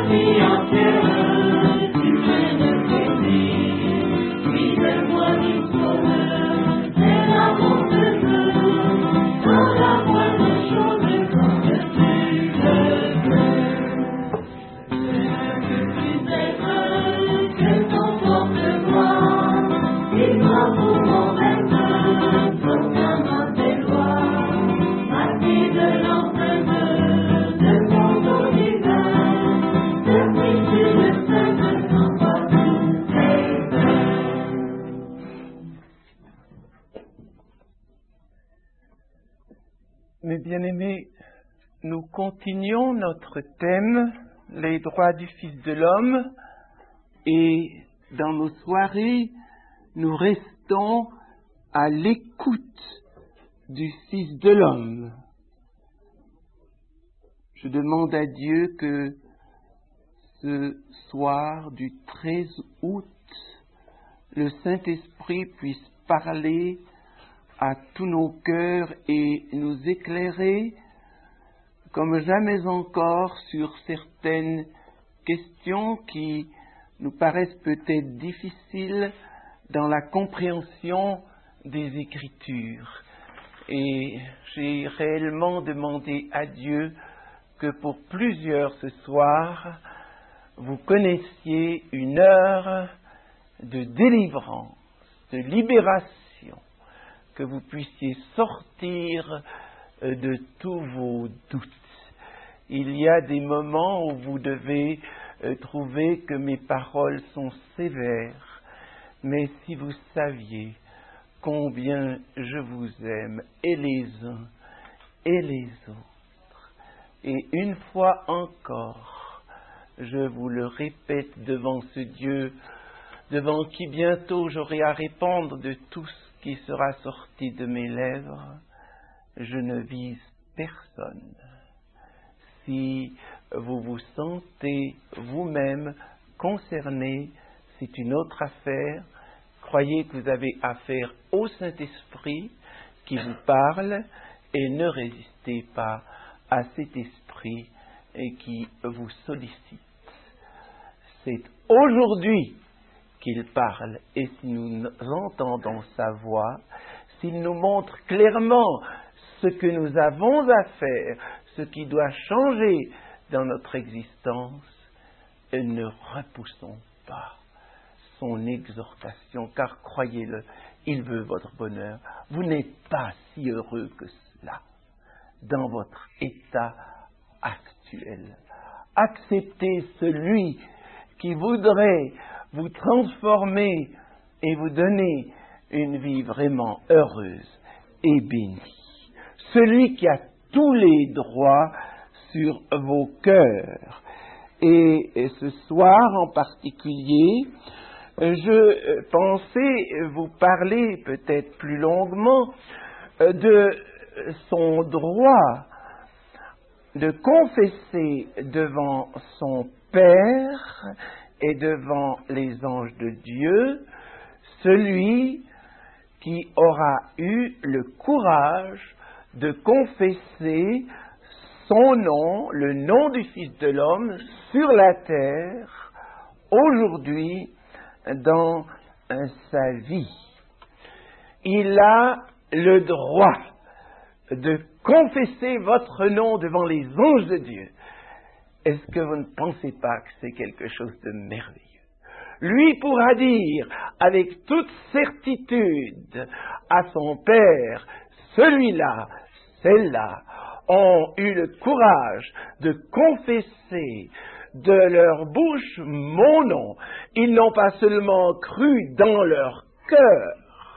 Mes bien-aimés, nous continuons notre thème, les droits du Fils de l'homme, et dans nos soirées, nous restons à l'écoute du Fils de l'homme. Je demande à Dieu que ce soir du 13 août, le Saint-Esprit puisse parler à tous nos cœurs et nous éclairer comme jamais encore sur certaines questions qui nous paraissent peut-être difficiles dans la compréhension des Écritures. Et j'ai réellement demandé à Dieu que pour plusieurs ce soir, vous connaissiez une heure de délivrance, de libération, que vous puissiez sortir de tous vos doutes. Il y a des moments où vous devez trouver que mes paroles sont sévères, mais si vous saviez combien je vous aime, et les uns et les autres, et une fois encore, je vous le répète devant ce Dieu, devant qui bientôt j'aurai à répondre de tout ce qui sera sorti de mes lèvres, je ne vise personne. Si vous vous sentez vous-même concerné, c'est une autre affaire. Croyez que vous avez affaire au Saint-Esprit qui vous parle et ne résistez pas à cet esprit et qui vous sollicite. C'est aujourd'hui qu'il parle, et si nous entendons sa voix, s'il nous montre clairement ce que nous avons à faire, ce qui doit changer dans notre existence, ne repoussons pas son exhortation, car croyez-le, il veut votre bonheur. Vous n'êtes pas si heureux que cela dans votre état actuel. Acceptez celui qui voudrait vous transformer et vous donner une vie vraiment heureuse et bénie. Celui qui a tous les droits sur vos cœurs. Et ce soir en particulier, je pensais vous parler peut-être plus longuement de son droit de confesser devant son Père et devant les anges de Dieu, celui qui aura eu le courage de confesser son nom, le nom du Fils de l'homme, sur la terre, aujourd'hui, dans sa vie. Il a le droit de confesser votre nom devant les anges de Dieu. Est-ce que vous ne pensez pas que c'est quelque chose de merveilleux? Lui pourra dire avec toute certitude à son Père, celui-là, celle-là, ont eu le courage de confesser de leur bouche mon nom. Ils n'ont pas seulement cru dans leur cœur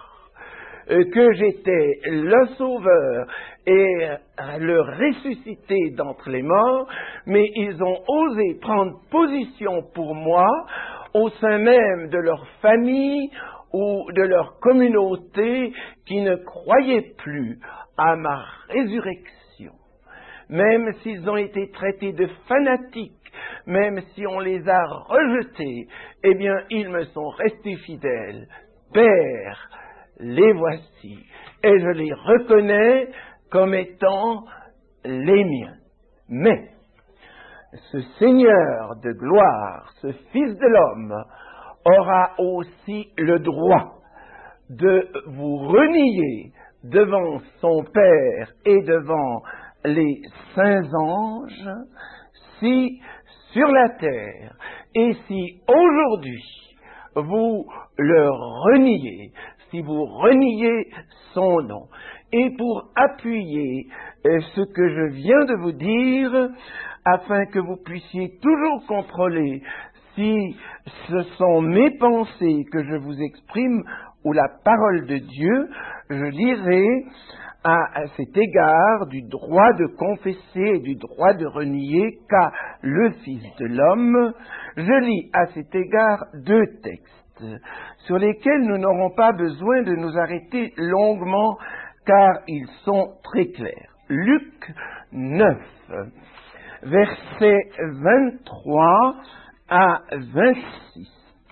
que j'étais le Sauveur et le ressuscité d'entre les morts, mais ils ont osé prendre position pour moi au sein même de leur famille ou de leur communauté qui ne croyait plus à ma résurrection. Même s'ils ont été traités de fanatiques, même si on les a rejetés, eh bien, ils me sont restés fidèles. Père, les voici, et je les reconnais comme étant les miens. Mais, ce Seigneur de gloire, ce Fils de l'homme, aura aussi le droit de vous renier devant son Père et devant les saints anges, si sur la terre et si aujourd'hui vous le reniez, si vous reniez son nom. Et pour appuyer ce que je viens de vous dire, afin que vous puissiez toujours contrôler si ce sont mes pensées que je vous exprime ou la parole de Dieu, je lirai à cet égard du droit de confesser et du droit de renier qu'a le Fils de l'homme. Je lis à cet égard 2 textes sur lesquels nous n'aurons pas besoin de nous arrêter longuement car ils sont très clairs. Luc 9, versets 23 à 26.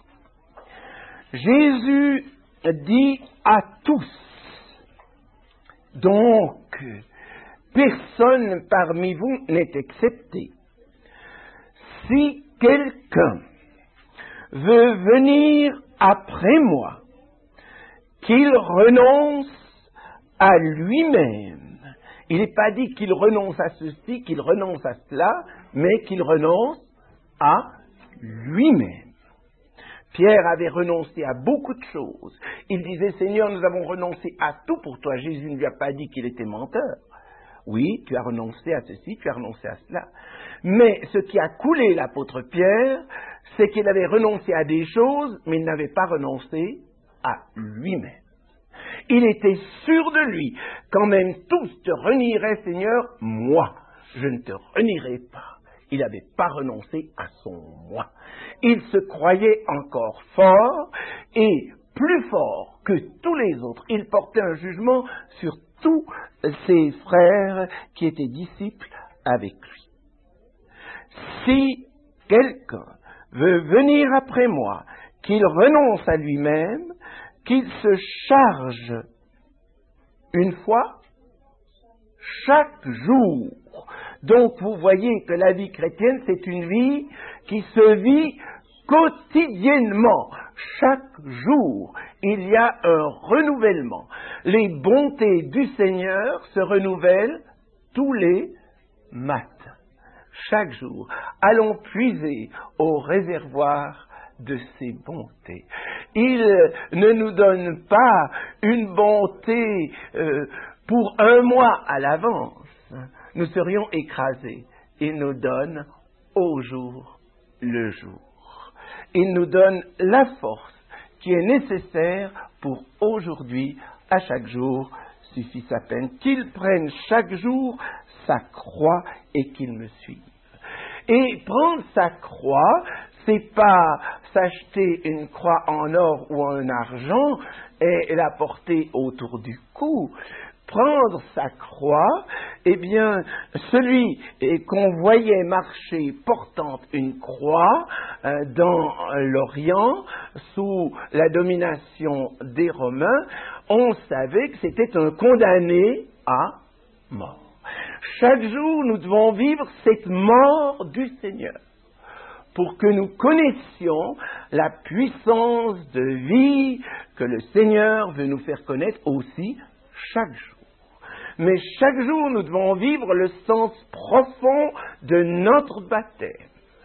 Jésus dit à tous, donc personne parmi vous n'est excepté. Si quelqu'un veut venir après moi, qu'il renonce à lui-même. Il n'est pas dit qu'il renonce à ceci, qu'il renonce à cela, mais qu'il renonce à lui-même. Pierre avait renoncé à beaucoup de choses. Il disait, Seigneur, nous avons renoncé à tout pour toi. Jésus ne lui a pas dit qu'il était menteur. Oui, tu as renoncé à ceci, tu as renoncé à cela. Mais ce qui a coulé l'apôtre Pierre, c'est qu'il avait renoncé à des choses, mais il n'avait pas renoncé à lui-même. Il était sûr de lui. Quand même tous te renieraient, Seigneur, moi, je ne te renierai pas. Il n'avait pas renoncé à son moi. Il se croyait encore fort et plus fort que tous les autres. Il portait un jugement sur tous ses frères qui étaient disciples avec lui. Si quelqu'un veut venir après moi, qu'il renonce à lui-même, qu'il se charge une fois chaque jour. Donc vous voyez que la vie chrétienne, c'est une vie qui se vit quotidiennement. Chaque jour, il y a un renouvellement. Les bontés du Seigneur se renouvellent tous les matins. Chaque jour, allons puiser au réservoir de ses bontés. Il ne nous donne pas une bonté pour un mois à l'avance. Nous serions écrasés. Il nous donne au jour le jour. Il nous donne la force qui est nécessaire pour aujourd'hui, à chaque jour, suffit sa peine. Qu'il prenne chaque jour sa croix et qu'il me suive. Et prendre sa croix, c'est pas s'acheter une croix en or ou en argent et la porter autour du cou. Prendre sa croix, eh bien, celui qu'on voyait marcher portant une croix dans l'Orient, sous la domination des Romains, on savait que c'était un condamné à mort. Chaque jour, nous devons vivre cette mort du Seigneur pour que nous connaissions la puissance de vie que le Seigneur veut nous faire connaître aussi chaque jour. Mais chaque jour, nous devons vivre le sens profond de notre baptême,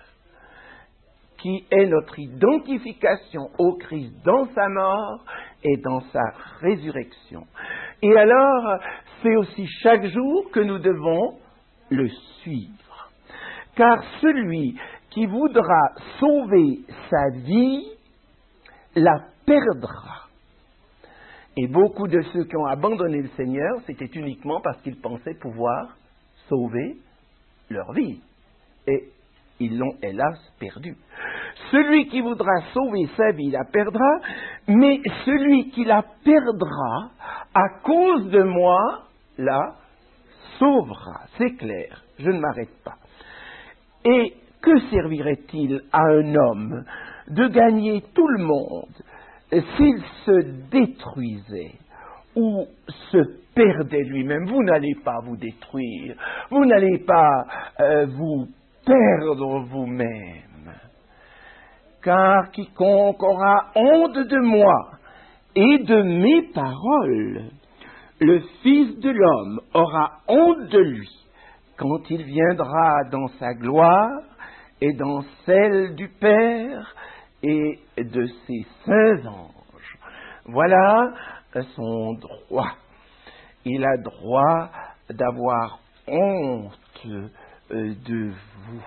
qui est notre identification au Christ dans sa mort et dans sa résurrection. Et alors, c'est aussi chaque jour que nous devons le suivre. Car celui qui voudra sauver sa vie, la perdra. Et beaucoup de ceux qui ont abandonné le Seigneur, c'était uniquement parce qu'ils pensaient pouvoir sauver leur vie. Et ils l'ont hélas perdu. Celui qui voudra sauver sa vie la perdra, mais celui qui la perdra à cause de moi la sauvera. C'est clair, je ne m'arrête pas. Et que servirait-il à un homme de gagner tout le monde s'il se détruisait ou se perdait lui-même? Vous n'allez pas vous détruire, vous n'allez pas vous perdre vous-même. Car quiconque aura honte de moi et de mes paroles, le Fils de l'homme aura honte de lui quand il viendra dans sa gloire et dans celle du Père et de ses saints anges. Voilà son droit. Il a droit d'avoir honte de vous.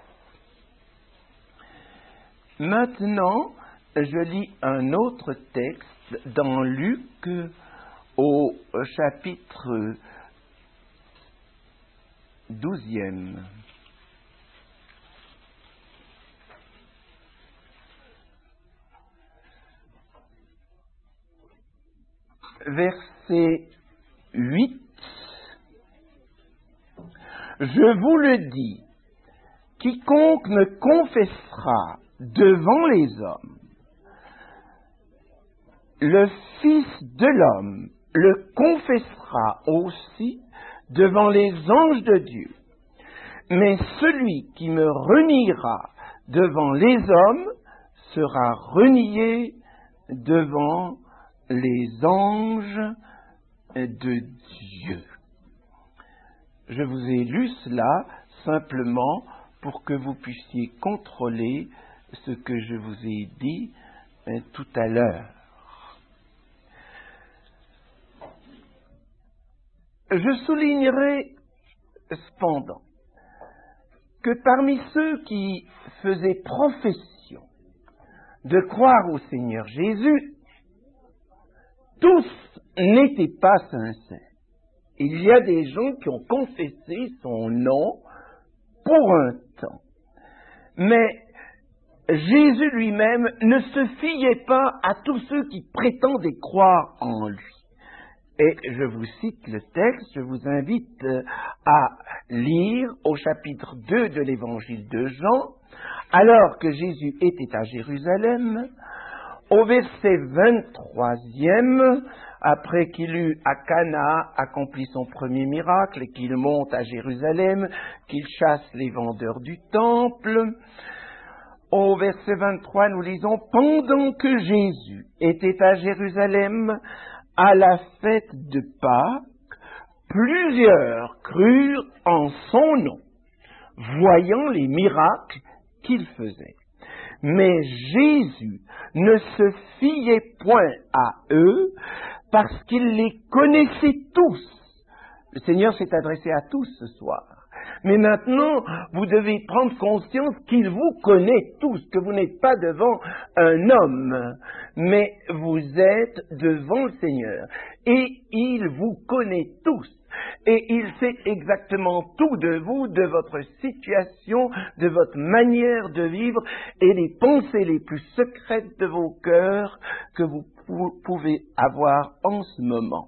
Maintenant, je lis un autre texte dans Luc au chapitre 12e. Verset 8. Je vous le dis, quiconque me confessera devant les hommes, le Fils de l'homme le confessera aussi devant les anges de Dieu. Mais celui qui me reniera devant les hommes sera renié devant les anges de Dieu. Je vous ai lu cela simplement pour que vous puissiez contrôler ce que je vous ai dit tout à l'heure. Je soulignerai cependant que parmi ceux qui faisaient profession de croire au Seigneur Jésus, tous n'étaient pas sincères. Il y a des gens qui ont confessé son nom pour un temps. Mais Jésus lui-même ne se fiait pas à tous ceux qui prétendaient croire en lui. Et je vous cite le texte, je vous invite à lire au chapitre 2 de l'évangile de Jean, alors que Jésus était à Jérusalem, au verset 23e, après qu'il eut à Cana accompli son premier miracle et qu'il monte à Jérusalem, qu'il chasse les vendeurs du temple. Au verset 23, nous lisons « Pendant que Jésus était à Jérusalem, à la fête de Pâques, plusieurs crurent en son nom, voyant les miracles qu'il faisait. Mais Jésus ne se fiait point à eux parce qu'il les connaissait tous. » Le Seigneur s'est adressé à tous ce soir. Mais maintenant, vous devez prendre conscience qu'il vous connaît tous, que vous n'êtes pas devant un homme, mais vous êtes devant le Seigneur. Et il vous connaît tous. Et il sait exactement tout de vous, de votre situation, de votre manière de vivre et les pensées les plus secrètes de vos cœurs que vous pouvez avoir en ce moment.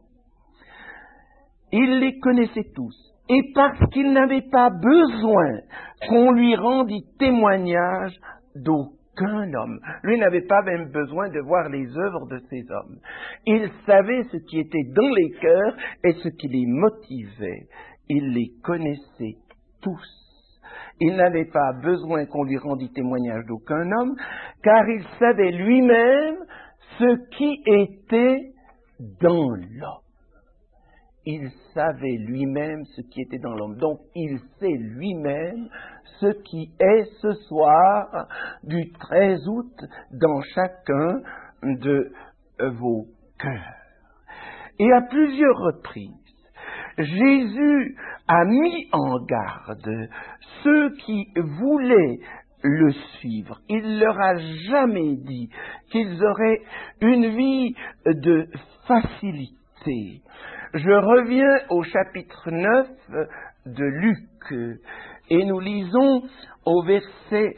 Il les connaissait tous. Et parce qu'il n'avait pas besoin qu'on lui rendît témoignage d'aucun homme. Lui n'avait pas même besoin de voir les œuvres de ces hommes. Il savait ce qui était dans les cœurs et ce qui les motivait. Il les connaissait tous. Il n'avait pas besoin qu'on lui rendît témoignage d'aucun homme, car il savait lui-même ce qui était dans l'homme. Il savait lui-même ce qui était dans l'homme. Donc, il sait lui-même ce qui est ce soir du 13 août dans chacun de vos cœurs. Et à plusieurs reprises, Jésus a mis en garde ceux qui voulaient le suivre. Il leur a jamais dit qu'ils auraient une vie de facilité. Je reviens au chapitre 9 de Luc et nous lisons au verset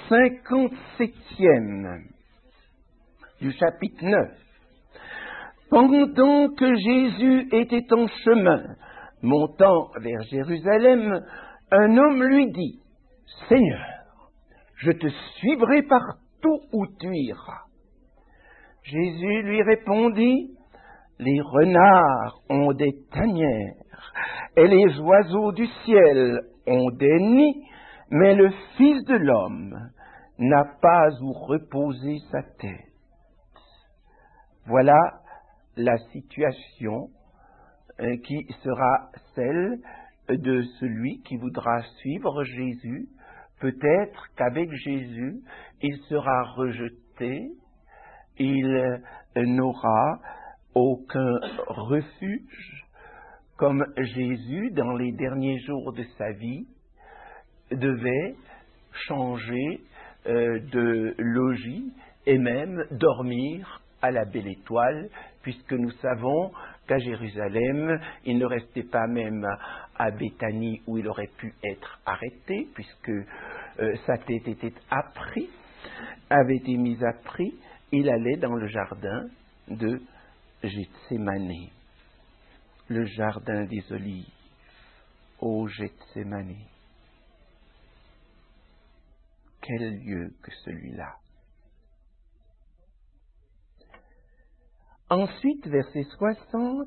57e du chapitre 9. Pendant que Jésus était en chemin, montant vers Jérusalem, un homme lui dit, « Seigneur, je te suivrai partout où tu iras. » Jésus lui répondit, « Les renards ont des tanières, et les oiseaux du ciel ont des nids, mais le Fils de l'homme n'a pas où reposer sa tête. Voilà la situation qui sera celle de celui qui voudra suivre Jésus. Peut-être qu'avec Jésus, il sera rejeté, il n'aura aucun refuge, comme Jésus, dans les derniers jours de sa vie, devait changer de logis et même dormir à la Belle Étoile, puisque nous savons qu'à Jérusalem, il ne restait pas même à Béthanie où il aurait pu être arrêté, puisque sa tête avait été mise à prix. Il allait dans le jardin de Gethsémane, le jardin des Olives, ô Gethsémane. Quel lieu que celui-là! Ensuite, verset 60,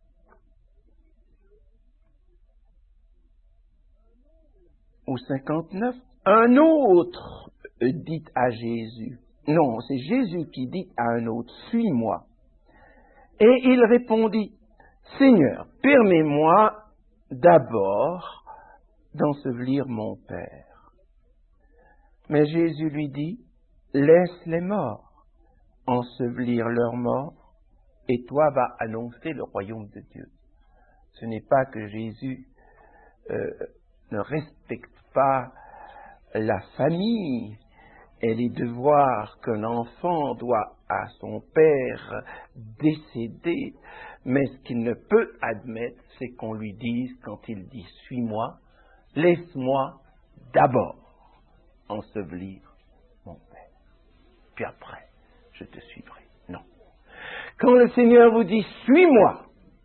ou 59, un autre dit à Jésus, non, c'est Jésus qui dit à un autre, suis-moi. Et il répondit, Seigneur, permets-moi d'abord d'ensevelir mon Père. Mais Jésus lui dit, laisse les morts ensevelir leurs morts, et toi vas annoncer le royaume de Dieu. Ce n'est pas que Jésus ne respecte pas la famille et les devoirs qu'un enfant doit à son père décédé, mais ce qu'il ne peut admettre, c'est qu'on lui dise, quand il dit « suis-moi », laisse-moi d'abord ensevelir mon père, puis après je te suivrai. Non. Quand le Seigneur vous dit « suis-moi »,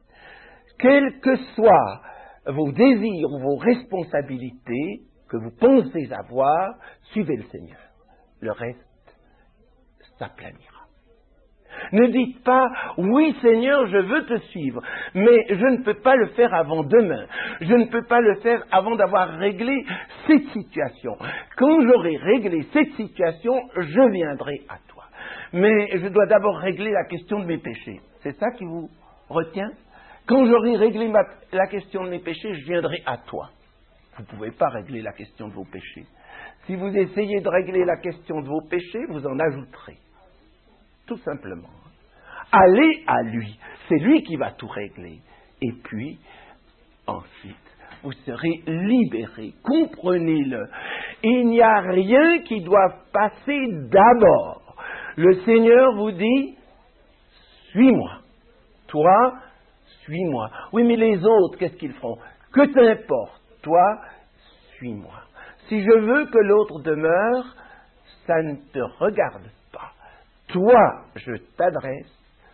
quels que soient vos désirs ou vos responsabilités que vous pensez avoir, suivez le Seigneur. Le reste s'aplanira. Ne dites pas « oui Seigneur, je veux te suivre, mais je ne peux pas le faire avant demain. Je ne peux pas le faire avant d'avoir réglé cette situation. Quand j'aurai réglé cette situation, je viendrai à toi. Mais je dois d'abord régler la question de mes péchés. » C'est ça qui vous retient? Quand j'aurai réglé la question de mes péchés, je viendrai à toi. Vous ne pouvez pas régler la question de vos péchés. Si vous essayez de régler la question de vos péchés, vous en ajouterez. Tout simplement. Allez à lui. C'est lui qui va tout régler. Et puis, ensuite, vous serez libérés. Comprenez-le. Il n'y a rien qui doit passer d'abord. Le Seigneur vous dit, suis-moi. Toi, suis-moi. Oui, mais les autres, qu'est-ce qu'ils feront? Que t'importe? Toi, suis-moi. Si je veux que l'autre demeure, ça ne te regarde pas. Toi, je t'adresse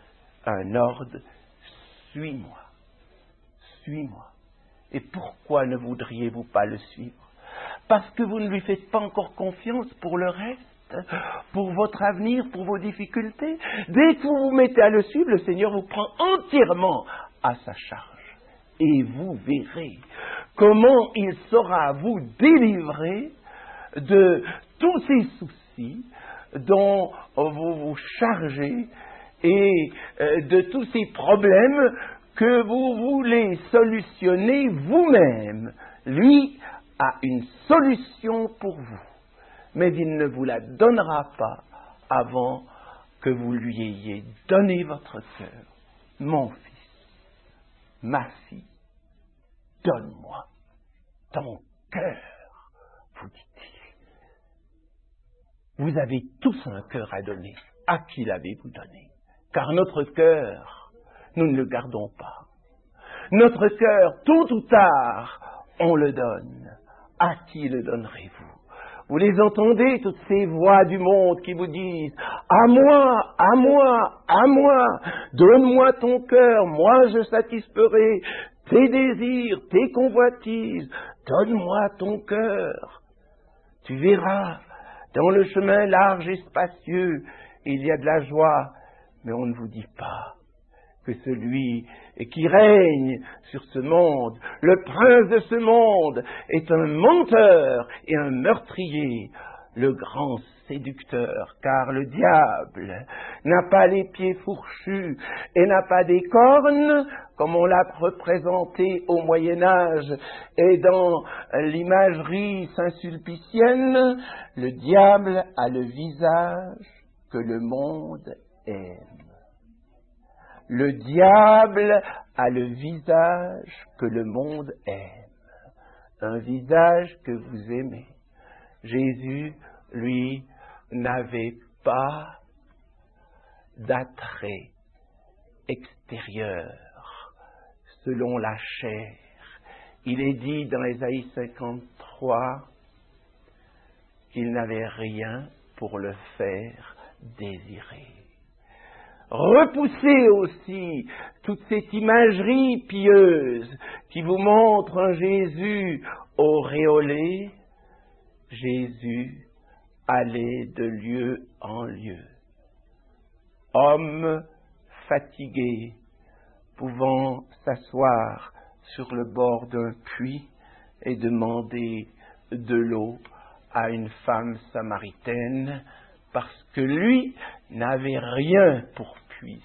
un ordre, suis-moi. Suis-moi. Et pourquoi ne voudriez-vous pas le suivre? Parce que vous ne lui faites pas encore confiance pour le reste, pour votre avenir, pour vos difficultés. Dès que vous vous mettez à le suivre, le Seigneur vous prend entièrement à sa charge. Et vous verrez comment il saura vous délivrer de tous ces soucis dont vous vous chargez et de tous ces problèmes que vous voulez solutionner vous-même. Lui a une solution pour vous, mais il ne vous la donnera pas avant que vous lui ayez donné votre cœur. Mon fils, ma fille, donne-moi ton cœur, vous dit-il. Vous avez tous un cœur à donner. À qui l'avez-vous donné? Car notre cœur, nous ne le gardons pas. Notre cœur, tôt ou tard, on le donne. À qui le donnerez-vous? Vous les entendez, toutes ces voix du monde qui vous disent « À moi, à moi, à moi, donne-moi ton cœur, moi je satisferai tes désirs, tes convoitises, donne-moi ton cœur. » Tu verras, dans le chemin large et spacieux, il y a de la joie, mais on ne vous dit pas que celui qui règne sur ce monde, le prince de ce monde, est un menteur et un meurtrier, le grand séducteur, car le diable n'a pas les pieds fourchus et n'a pas des cornes, comme on l'a représenté au Moyen-Âge et dans l'imagerie saint-sulpicienne. Le diable a le visage que le monde aime. Le diable a le visage que le monde aime, un visage que vous aimez. Jésus, lui, n'avait pas d'attrait extérieur selon la chair. Il est dit dans Ésaïe 53 qu'il n'avait rien pour le faire désirer. Repoussez aussi toute cette imagerie pieuse qui vous montre un Jésus auréolé. Jésus allait de lieu en lieu. Homme fatigué, pouvant s'asseoir sur le bord d'un puits et demander de l'eau à une femme samaritaine, parce que lui n'avait rien pour puiser.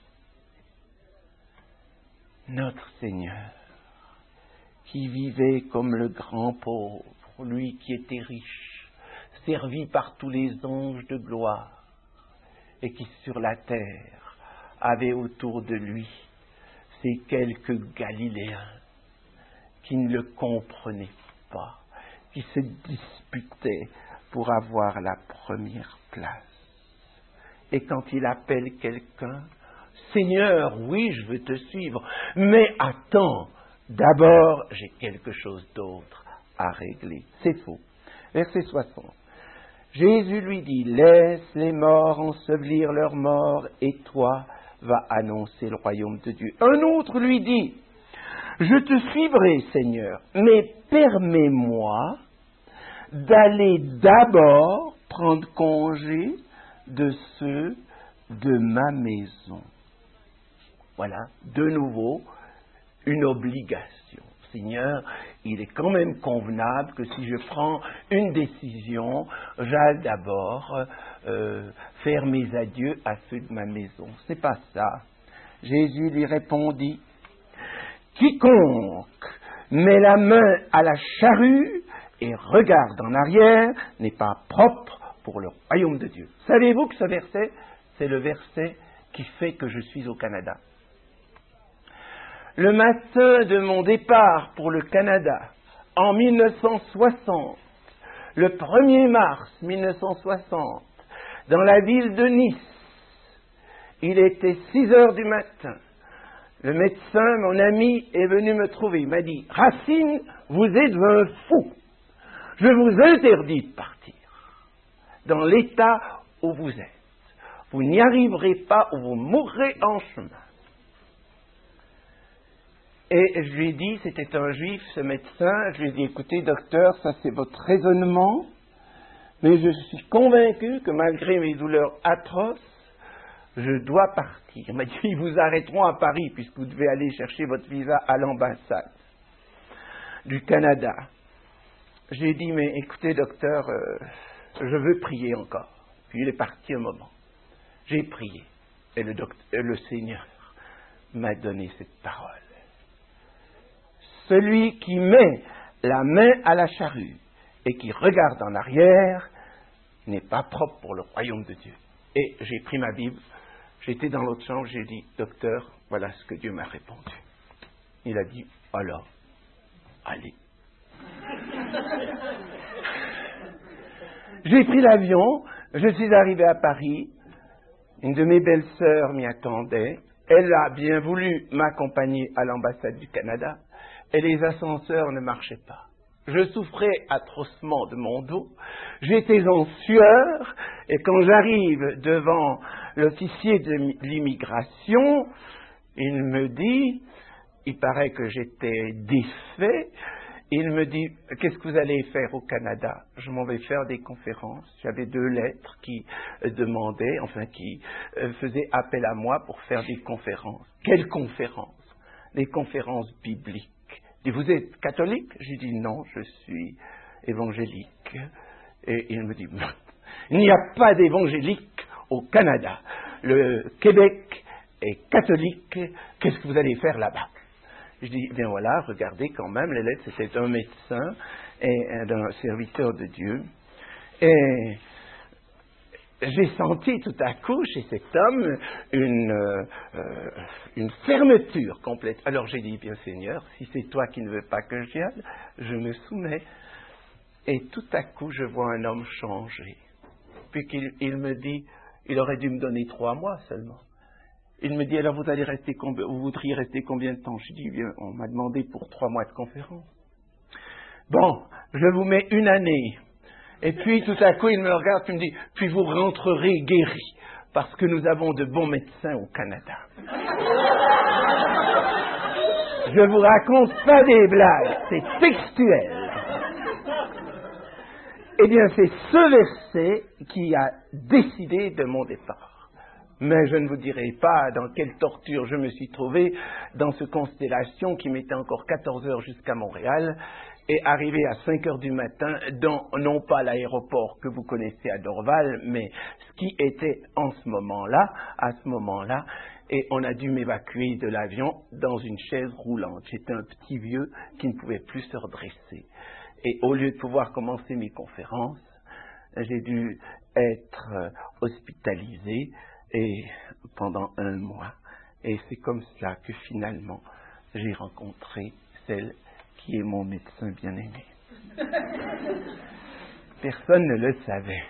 Notre Seigneur, qui vivait comme le grand pauvre, lui qui était riche, servi par tous les anges de gloire, et qui sur la terre avait autour de lui ces quelques Galiléens qui ne le comprenaient pas, qui se disputaient pour avoir la première place. Et quand il appelle quelqu'un, « Seigneur, oui, je veux te suivre, mais attends, d'abord, j'ai quelque chose d'autre à régler. » C'est faux. Verset 60. Jésus lui dit, « Laisse les morts ensevelir leurs morts, et toi, va annoncer le royaume de Dieu. » Un autre lui dit, « Je te suivrai, Seigneur, mais permets-moi d'aller d'abord prendre congé de ceux de ma maison. » Voilà, de nouveau, une obligation. Seigneur, il est quand même convenable que si je prends une décision, j'aille d'abord faire mes adieux à ceux de ma maison. C'est pas ça. Jésus lui répondit, « Quiconque met la main à la charrue et regarde en arrière n'est pas propre pour le royaume de Dieu. » Savez-vous que ce verset, c'est le verset qui fait que je suis au Canada? Le matin de mon départ pour le Canada, en 1960, le 1er mars 1960, dans la ville de Nice, il était 6 heures du matin. Le médecin, mon ami, est venu me trouver. Il m'a dit, « Racine, vous êtes un fou. Je vous interdis de partir dans l'état où vous êtes. Vous n'y arriverez pas ou vous mourrez en chemin. » Et je lui ai dit, c'était un juif, ce médecin, je lui ai dit, « Écoutez, docteur, ça c'est votre raisonnement, mais je suis convaincu que malgré mes douleurs atroces, je dois partir. » Il m'a dit, « Ils vous arrêteront à Paris, puisque vous devez aller chercher votre visa à l'ambassade du Canada. » J'ai dit, « Mais écoutez, docteur, je veux prier encore. » Puis il est parti un moment. J'ai prié, et le Seigneur m'a donné cette parole. Celui qui met la main à la charrue et qui regarde en arrière n'est pas propre pour le royaume de Dieu. Et j'ai pris ma Bible, j'étais dans l'autre chambre, j'ai dit, « Docteur, voilà ce que Dieu m'a répondu. » Il a dit, « Alors, allez. » J'ai pris l'avion, je suis arrivé à Paris, une de mes belles-sœurs m'y attendait, elle a bien voulu m'accompagner à l'ambassade du Canada, et les ascenseurs ne marchaient pas. Je souffrais atrocement de mon dos, j'étais en sueur, et quand j'arrive devant l'officier de l'immigration, il me dit, il paraît que j'étais défait, il me dit, qu'est-ce que vous allez faire au Canada? Je m'en vais faire des conférences. J'avais 2 lettres qui demandaient, qui faisaient appel à moi pour faire des conférences. Quelles conférences? Des conférences bibliques. Il dit, vous êtes catholique? J'ai dit, non, je suis évangélique. Et il me dit, il n'y a pas d'évangélique au Canada. Le Québec est catholique. Qu'est-ce que vous allez faire là-bas? Je dis, bien voilà, regardez quand même, les lettres, c'était un médecin et un serviteur de Dieu. Et j'ai senti tout à coup chez cet homme une fermeture complète. Alors j'ai dit, bien Seigneur, si c'est toi qui ne veux pas que j'y aille, je me soumets. Et tout à coup, je vois un homme changer. Puis il me dit, il aurait dû me donner 3 mois seulement. Il me dit, alors vous voudriez rester combien de temps? Je dis, bien, on m'a demandé pour 3 mois de conférence. Bon, je vous mets 1 année. Et puis tout à coup, il me regarde et me dit, puis vous rentrerez guéri, parce que nous avons de bons médecins au Canada. Je vous raconte pas des blagues, c'est textuel. Eh bien, c'est ce verset qui a décidé de mon départ. Mais je ne vous dirai pas dans quelle torture je me suis trouvé dans ce Constellation qui mettait encore 14 heures jusqu'à Montréal et arrivé à 5 heures du matin dans, non pas l'aéroport que vous connaissez à Dorval, mais ce qui était à ce moment-là, et on a dû m'évacuer de l'avion dans une chaise roulante. J'étais un petit vieux qui ne pouvait plus se redresser. Et au lieu de pouvoir commencer mes conférences, j'ai dû être hospitalisé et pendant 1 mois. Et c'est comme cela que finalement, j'ai rencontré celle qui est mon médecin bien-aimé. Personne ne le savait.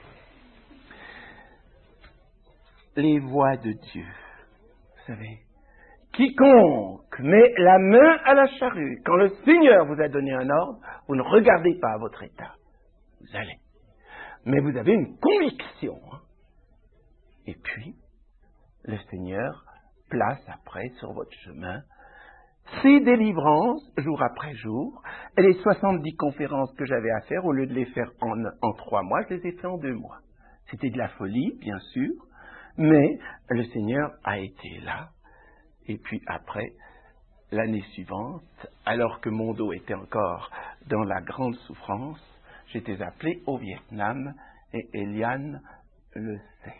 Les voies de Dieu, vous savez, quiconque met la main à la charrue, quand le Seigneur vous a donné un ordre, vous ne regardez pas à votre état. Vous allez. Mais vous avez une conviction. Et puis, le Seigneur place après sur votre chemin ces délivrances, jour après jour, et les 70 conférences que j'avais à faire, au lieu de les faire en 3 mois, je les ai fait en 2 mois. C'était de la folie, bien sûr, mais le Seigneur a été là. Et puis après, l'année suivante, alors que mon dos était encore dans la grande souffrance, j'étais appelé au Vietnam, et Eliane le sait.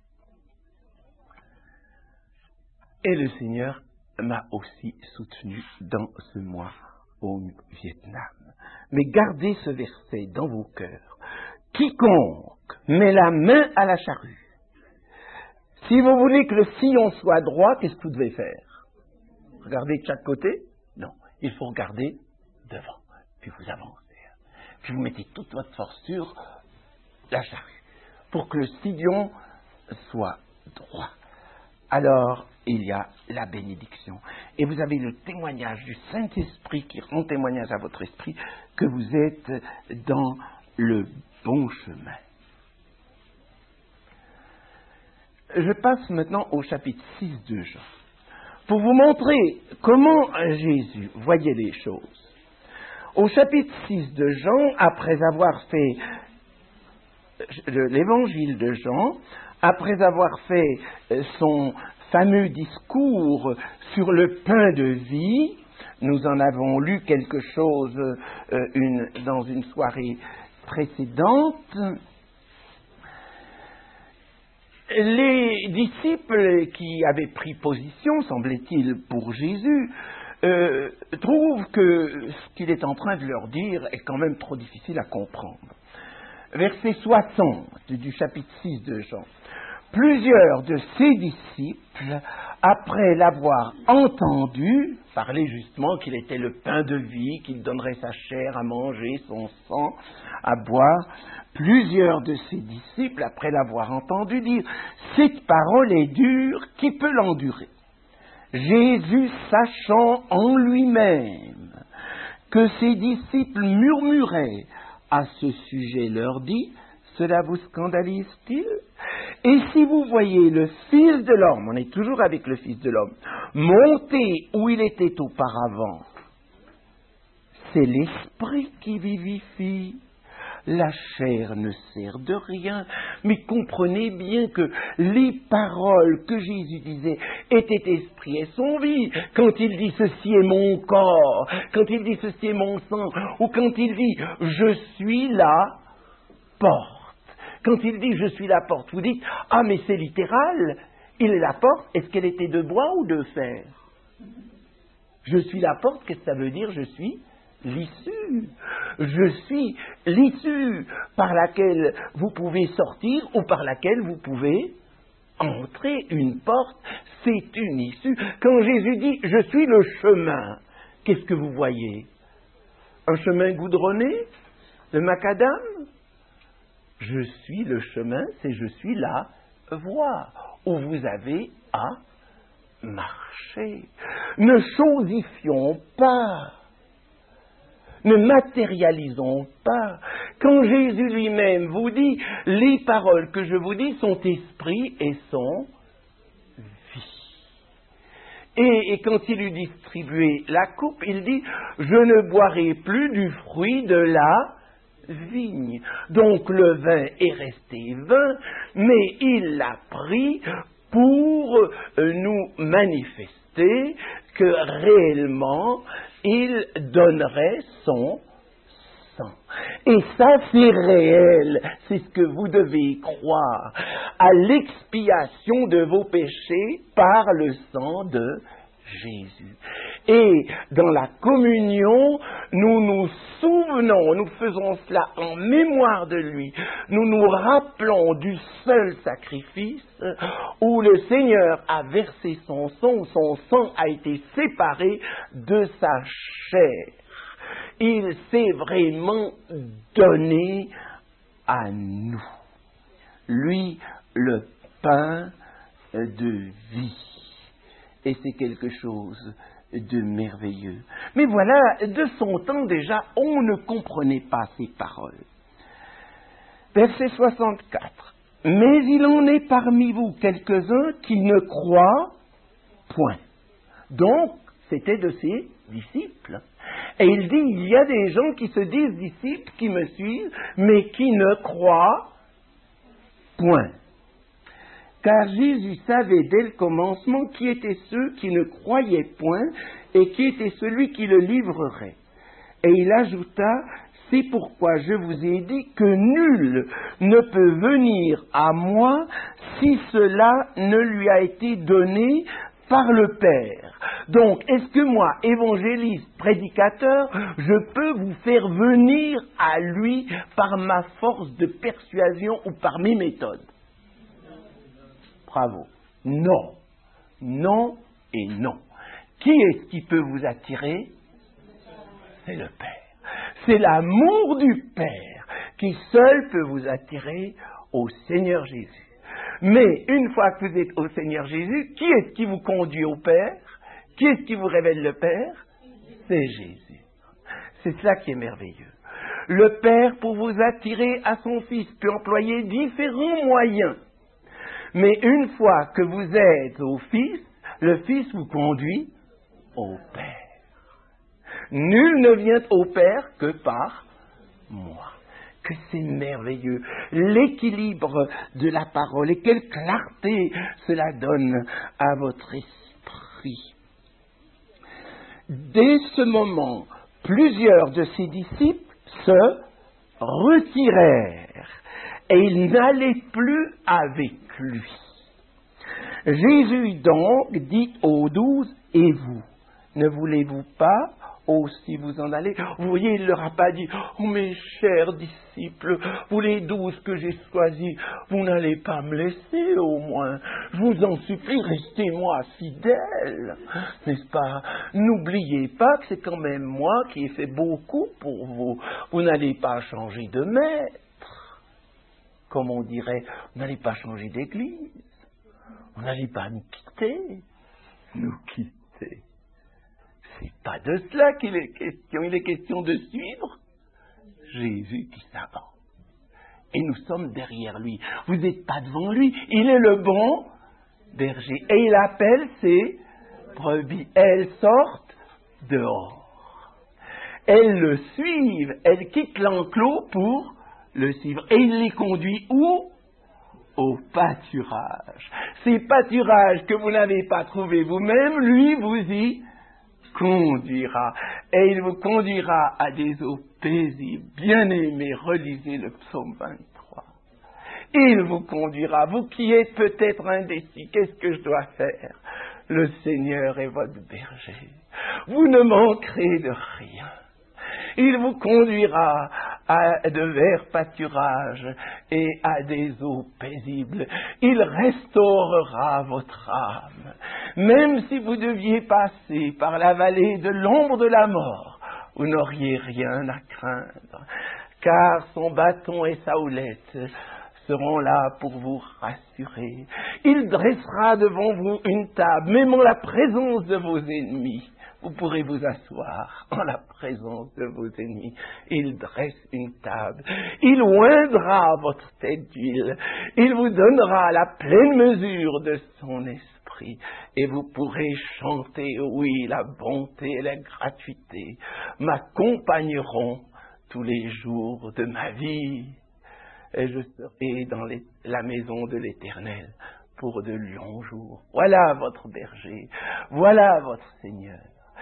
Et le Seigneur m'a aussi soutenu dans ce mois au Vietnam. Mais gardez ce verset dans vos cœurs. Quiconque met la main à la charrue, si vous voulez que le sillon soit droit, qu'est-ce que vous devez faire? Regardez de chaque côté? Non, il faut regarder devant, puis vous avancez. Puis vous mettez toute votre force sur la charrue, pour que le sillon soit droit. Alors, il y a la bénédiction. Et vous avez le témoignage du Saint-Esprit qui rend témoignage à votre esprit que vous êtes dans le bon chemin. Je passe maintenant au chapitre 6 de Jean, pour vous montrer comment Jésus voyait les choses. Au chapitre 6 de Jean, après avoir fait l'évangile de Jean, après avoir fait son fameux discours sur le pain de vie, nous en avons lu quelque chose dans une soirée précédente. Les disciples qui avaient pris position, semblait-il, pour Jésus, trouvent que ce qu'il est en train de leur dire est quand même trop difficile à comprendre. Verset 60 du chapitre 6 de Jean. Plusieurs de ses disciples, après l'avoir entendu parler justement qu'il était le pain de vie, qu'il donnerait sa chair à manger, son sang à boire, plusieurs de ses disciples, après l'avoir entendu dire « Cette parole est dure, qui peut l'endurer ?» Jésus, sachant en lui-même que ses disciples murmuraient à ce sujet, leur dit « Cela vous scandalise-t-il ? Et si vous voyez le Fils de l'homme, on est toujours avec le Fils de l'homme, monter où il était auparavant, c'est l'esprit qui vivifie. La chair ne sert de rien, mais comprenez bien que les paroles que Jésus disait étaient esprit et sont vie. Quand il dit ceci est mon corps, quand il dit ceci est mon sang, ou quand il dit je suis la porte. Quand il dit je suis la porte, vous dites ah mais c'est littéral, il est la porte, est-ce qu'elle était de bois ou de fer? Je suis la porte, qu'est-ce que ça veut dire? Je suis l'issue. Je suis l'issue par laquelle vous pouvez sortir ou par laquelle vous pouvez entrer. Une porte, c'est une issue. Quand Jésus dit « je suis le chemin », qu'est-ce que vous voyez? Un chemin goudronné? De macadam? Je suis le chemin, c'est je suis la voie où vous avez à marcher. Ne chosifions pas. Ne matérialisons pas. Quand Jésus lui-même vous dit, les paroles que je vous dis sont esprit et sont vie. Et quand il lui distribuait la coupe, il dit, je ne boirai plus du fruit de la vigne. Donc le vin est resté vin, mais il l'a pris pour nous manifester que réellement il donnerait son sang. Et ça, c'est réel. C'est ce que vous devez croire. À l'expiation de vos péchés par le sang de Jésus. Et dans la communion, nous nous souvenons, nous faisons cela en mémoire de lui. Nous nous rappelons du seul sacrifice où le Seigneur a versé son sang, où son sang a été séparé de sa chair. Il s'est vraiment donné à nous. Lui, le pain de vie. Et c'est quelque chose de merveilleux. Mais voilà, de son temps déjà, on ne comprenait pas ces paroles. Verset 64. Mais il en est parmi vous quelques-uns qui ne croient point. Donc, c'était de ses disciples. Et il dit, il y a des gens qui se disent disciples, qui me suivent, mais qui ne croient point. Car Jésus savait dès le commencement qui étaient ceux qui ne croyaient point et qui était celui qui le livrerait. Et il ajouta, c'est pourquoi je vous ai dit que nul ne peut venir à moi si cela ne lui a été donné par le Père. Donc, est-ce que moi, évangéliste, prédicateur, je peux vous faire venir à lui par ma force de persuasion ou par mes méthodes? Bravo. Non. Non et non. Qui est-ce qui peut vous attirer? C'est le Père. C'est l'amour du Père qui seul peut vous attirer au Seigneur Jésus. Mais une fois que vous êtes au Seigneur Jésus, qui est-ce qui vous conduit au Père? Qui est-ce qui vous révèle le Père? C'est Jésus. C'est ça qui est merveilleux. Le Père, pour vous attirer à son Fils, peut employer différents moyens. Mais une fois que vous êtes au Fils, le Fils vous conduit au Père. Nul ne vient au Père que par moi. Que c'est merveilleux. L'équilibre de la parole et quelle clarté cela donne à votre esprit. Dès ce moment, plusieurs de ses disciples se retirèrent et ils n'allaient plus avec lui. Jésus donc dit aux 12, et vous, ne voulez-vous pas aussi vous en aller? Vous voyez, il ne leur a pas dit, oh mes chers disciples, vous les 12 que j'ai choisis, vous n'allez pas me laisser au moins. Je vous en supplie, restez-moi fidèles, n'est-ce pas? N'oubliez pas que c'est quand même moi qui ai fait beaucoup pour vous. Vous n'allez pas changer de maître. Comme on dirait, vous n'allez pas changer d'église. Vous n'allez pas nous quitter. Nous quitter. C'est pas de cela qu'il est question. Il est question de suivre Jésus qui s'avance. Et nous sommes derrière lui. Vous n'êtes pas devant lui. Il est le bon berger. Et il appelle ses brebis. Elles sortent dehors. elles le suivent, elles quittent l'enclos pour le suivre. Et il les conduit où? Au pâturage. Ces pâturages que vous n'avez pas trouvés vous-même, lui vous y conduira. Et il vous conduira à des eaux paisibles. Bien-aimés, relisez le psaume 23. Il vous conduira, vous qui êtes peut-être indécis, qu'est-ce que je dois faire? Le Seigneur est votre berger. Vous ne manquerez de rien. Il vous conduira à de verts pâturages et à des eaux paisibles. Il restaurera votre âme. Même si vous deviez passer par la vallée de l'ombre de la mort, vous n'auriez rien à craindre, car son bâton et sa houlette seront là pour vous rassurer. Il dressera devant vous une table, même en la présence de vos ennemis. Vous pourrez vous asseoir en la présence de vos ennemis. Il dresse une table. Il oindra votre tête d'huile. Il vous donnera la pleine mesure de son esprit. Et vous pourrez chanter, oui, la bonté et la gratuité m'accompagneront tous les jours de ma vie. Et je serai dans la maison de l'Éternel pour de longs jours. Voilà votre berger. Voilà votre Seigneur.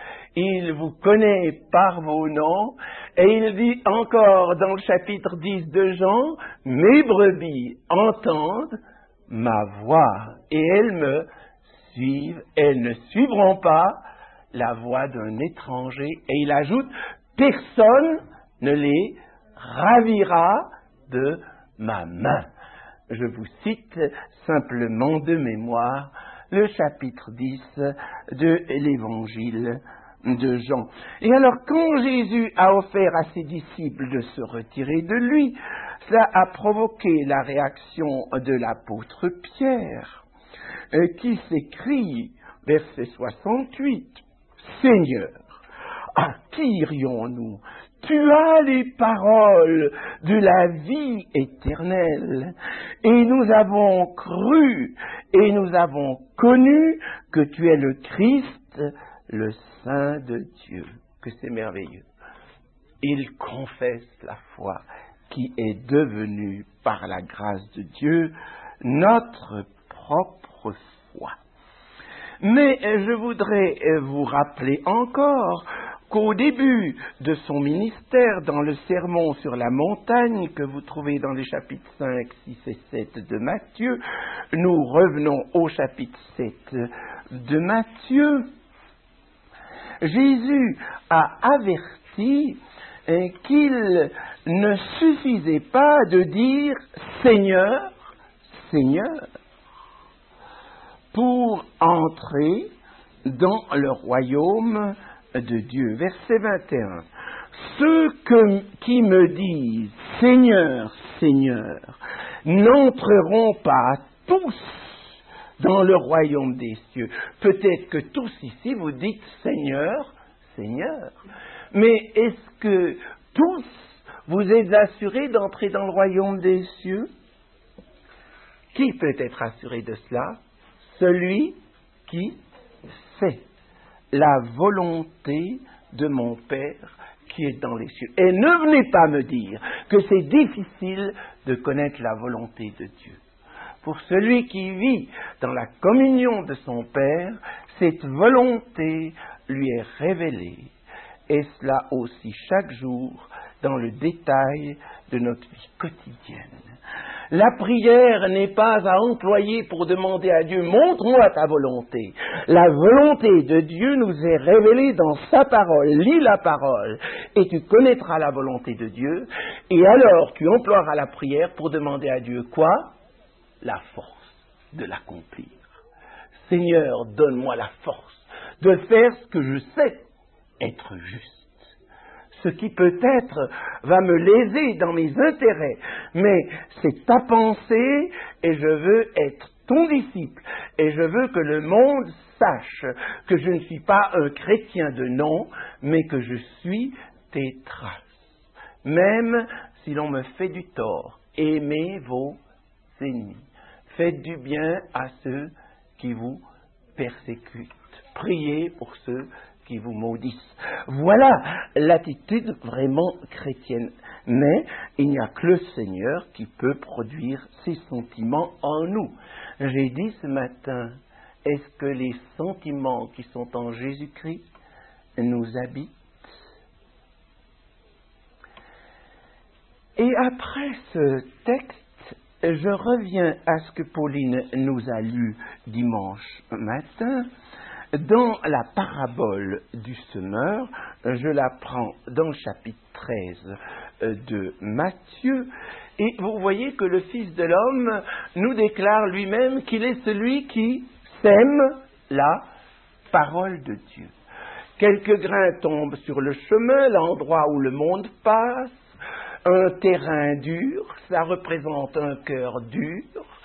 Il vous connaît par vos noms, et il dit encore dans le chapitre 10 de Jean, « Mes brebis entendent ma voix, et elles me suivent, elles ne suivront pas la voix d'un étranger. » Et il ajoute, « Personne ne les ravira de ma main. » Je vous cite simplement de mémoire le chapitre 10 de l'Évangile de Jean. Et alors, quand Jésus a offert à ses disciples de se retirer de lui, cela a provoqué la réaction de l'apôtre Pierre, qui s'écrie, verset 68, « Seigneur, à qui irions-nous? Tu as les paroles de la vie éternelle, et nous avons cru, et nous avons connu que tu es le Christ, le Saint de Dieu. » Que c'est merveilleux. Il confesse la foi qui est devenue, par la grâce de Dieu, notre propre foi. Mais je voudrais vous rappeler encore qu'au début de son ministère, dans le sermon sur la montagne que vous trouvez dans les chapitres 5, 6 et 7 de Matthieu, nous revenons au chapitre 7 de Matthieu, Jésus a averti qu'il ne suffisait pas de dire « Seigneur, Seigneur » pour entrer dans le royaume de Dieu. Verset 21. « Ceux qui me disent « Seigneur, Seigneur » n'entreront pas tous dans le royaume des cieux. » Peut-être que tous ici vous dites « Seigneur, Seigneur ». Mais est-ce que tous vous êtes assurés d'entrer dans le royaume des cieux? Qui peut être assuré de cela? Celui qui fait la volonté de mon Père qui est dans les cieux. Et ne venez pas me dire que c'est difficile de connaître la volonté de Dieu. Pour celui qui vit dans la communion de son Père, cette volonté lui est révélée. Et cela aussi chaque jour dans le détail de notre vie quotidienne. La prière n'est pas à employer pour demander à Dieu « Montre-moi ta volonté ». La volonté de Dieu nous est révélée dans sa parole. Lis la parole et tu connaîtras la volonté de Dieu. Et alors tu emploieras la prière pour demander à Dieu quoi? La force de l'accomplir. Seigneur, donne-moi la force de faire ce que je sais être juste. Ce qui peut-être va me léser dans mes intérêts, mais c'est ta pensée et je veux être ton disciple et je veux que le monde sache que je ne suis pas un chrétien de nom, mais que je suis tes traces. Même si l'on me fait du tort, aimez vos ennemis. Faites du bien à ceux qui vous persécutent. Priez pour ceux qui vous maudissent. Voilà l'attitude vraiment chrétienne. Mais il n'y a que le Seigneur qui peut produire ces sentiments en nous. J'ai dit ce matin, est-ce que les sentiments qui sont en Jésus-Christ nous habitent? Et après ce texte, je reviens à ce que Pauline nous a lu dimanche matin. Dans la parabole du semeur, je la prends dans le chapitre 13 de Matthieu, et vous voyez que le Fils de l'homme nous déclare lui-même qu'il est celui qui sème la parole de Dieu. Quelques grains tombent sur le chemin, l'endroit où le monde passe. Un terrain dur, ça représente un cœur dur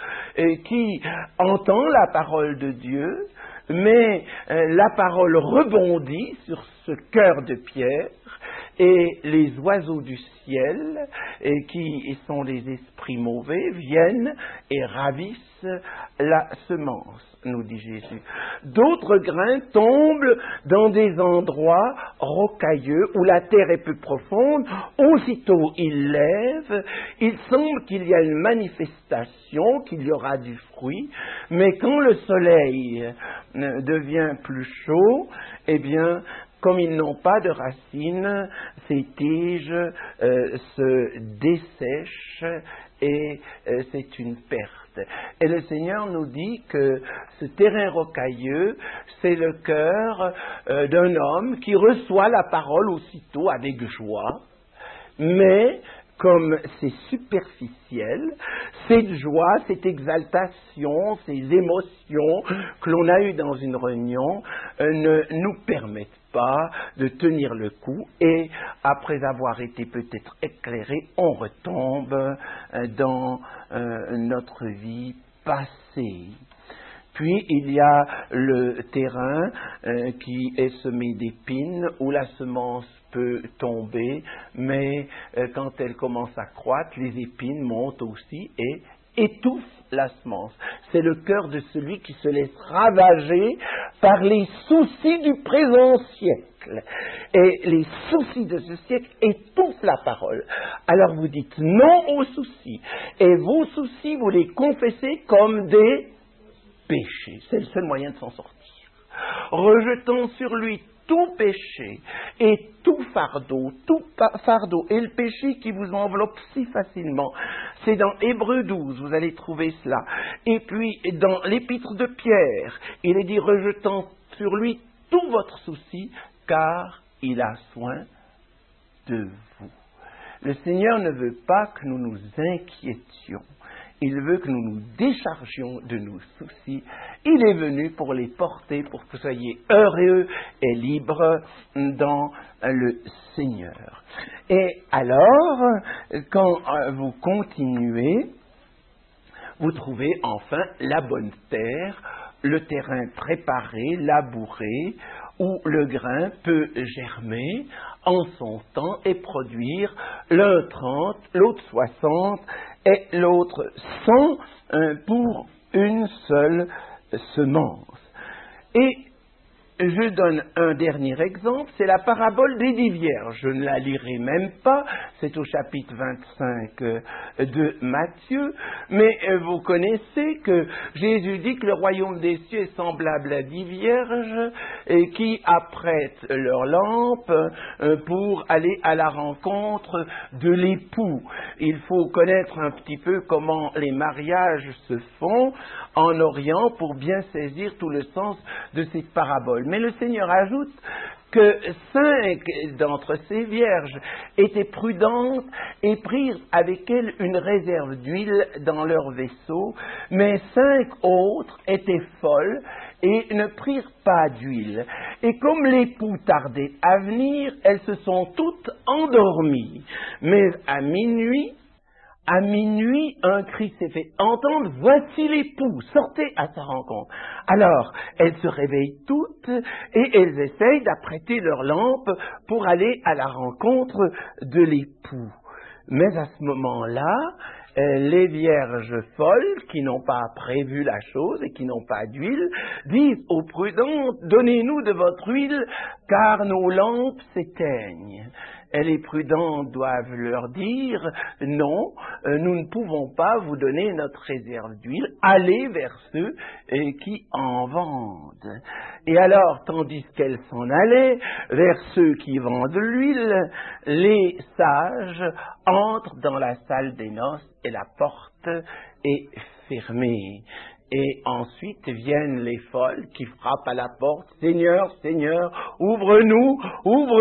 qui entend la parole de Dieu, mais la parole rebondit sur ce cœur de pierre et les oiseaux du ciel, qui sont les esprits mauvais, viennent et ravissent la semence, nous dit Jésus. D'autres grains tombent dans des endroits rocailleux où la terre est peu profonde. Aussitôt il lève, il semble qu'il y a une manifestation, qu'il y aura du fruit, mais quand le soleil devient plus chaud, eh bien, comme ils n'ont pas de racines, ces tiges se dessèchent et c'est une perte. Et le Seigneur nous dit que ce terrain rocailleux, c'est le cœur d'un homme qui reçoit la parole aussitôt avec joie, mais comme c'est superficiel, cette joie, cette exaltation, ces émotions que l'on a eues dans une réunion ne nous permettent pas de tenir le coup et après avoir été peut-être éclairé, on retombe dans notre vie passée. Puis il y a le terrain qui est semé d'épines, où la semence peut tomber, mais quand elle commence à croître, les épines montent aussi et étouffent la semence. C'est le cœur de celui qui se laisse ravager par les soucis du présent siècle. Et les soucis de ce siècle étouffent la parole. Alors vous dites non aux soucis, et vos soucis, vous les confessez comme des péché. C'est le seul moyen de s'en sortir. Rejetant sur lui tout péché et tout fardeau, et le péché qui vous enveloppe si facilement. C'est dans Hébreux 12, vous allez trouver cela. Et puis, dans l'épître de Pierre, il est dit, rejetant sur lui tout votre souci, car il a soin de vous. Le Seigneur ne veut pas que nous nous inquiétions. Il veut que nous nous déchargions de nos soucis. Il est venu pour les porter, pour que vous soyez heureux et libres dans le Seigneur. Et alors, quand vous continuez, vous trouvez enfin la bonne terre, le terrain préparé, labouré, où le grain peut germer en son temps et produire l'un 30, l'autre 60 et l'autre 100 pour une seule semence. Et je donne un dernier exemple, c'est la parabole des 10 vierges. Je ne la lirai même pas, c'est au chapitre 25 de Matthieu, mais vous connaissez que Jésus dit que le royaume des cieux est semblable à 10 vierges qui apprêtent leurs lampes pour aller à la rencontre de l'époux. Il faut connaître un petit peu comment les mariages se font en Orient pour bien saisir tout le sens de cette parabole. Mais le Seigneur ajoute que 5 d'entre ces vierges étaient prudentes et prirent avec elles une réserve d'huile dans leur vaisseau, mais 5 autres étaient folles et ne prirent pas d'huile. Et comme l'époux tardait à venir, elles se sont toutes endormies. Mais à minuit, un cri s'est fait entendre, voici l'époux, sortez à sa rencontre. Alors, elles se réveillent toutes et elles essayent d'apprêter leurs lampes pour aller à la rencontre de l'époux. Mais à ce moment-là, les vierges folles, qui n'ont pas prévu la chose et qui n'ont pas d'huile, disent aux prudentes, donnez-nous de votre huile, car nos lampes s'éteignent. Et les prudentes doivent leur dire, non, nous ne pouvons pas vous donner notre réserve d'huile, allez vers ceux qui en vendent. Et alors, tandis qu'elles s'en allaient vers ceux qui vendent l'huile, les sages entrent dans la salle des noces et la porte est fermée. Et ensuite viennent les folles qui frappent à la porte, « Seigneur, Seigneur, ouvre-nous, ouvre-nous !»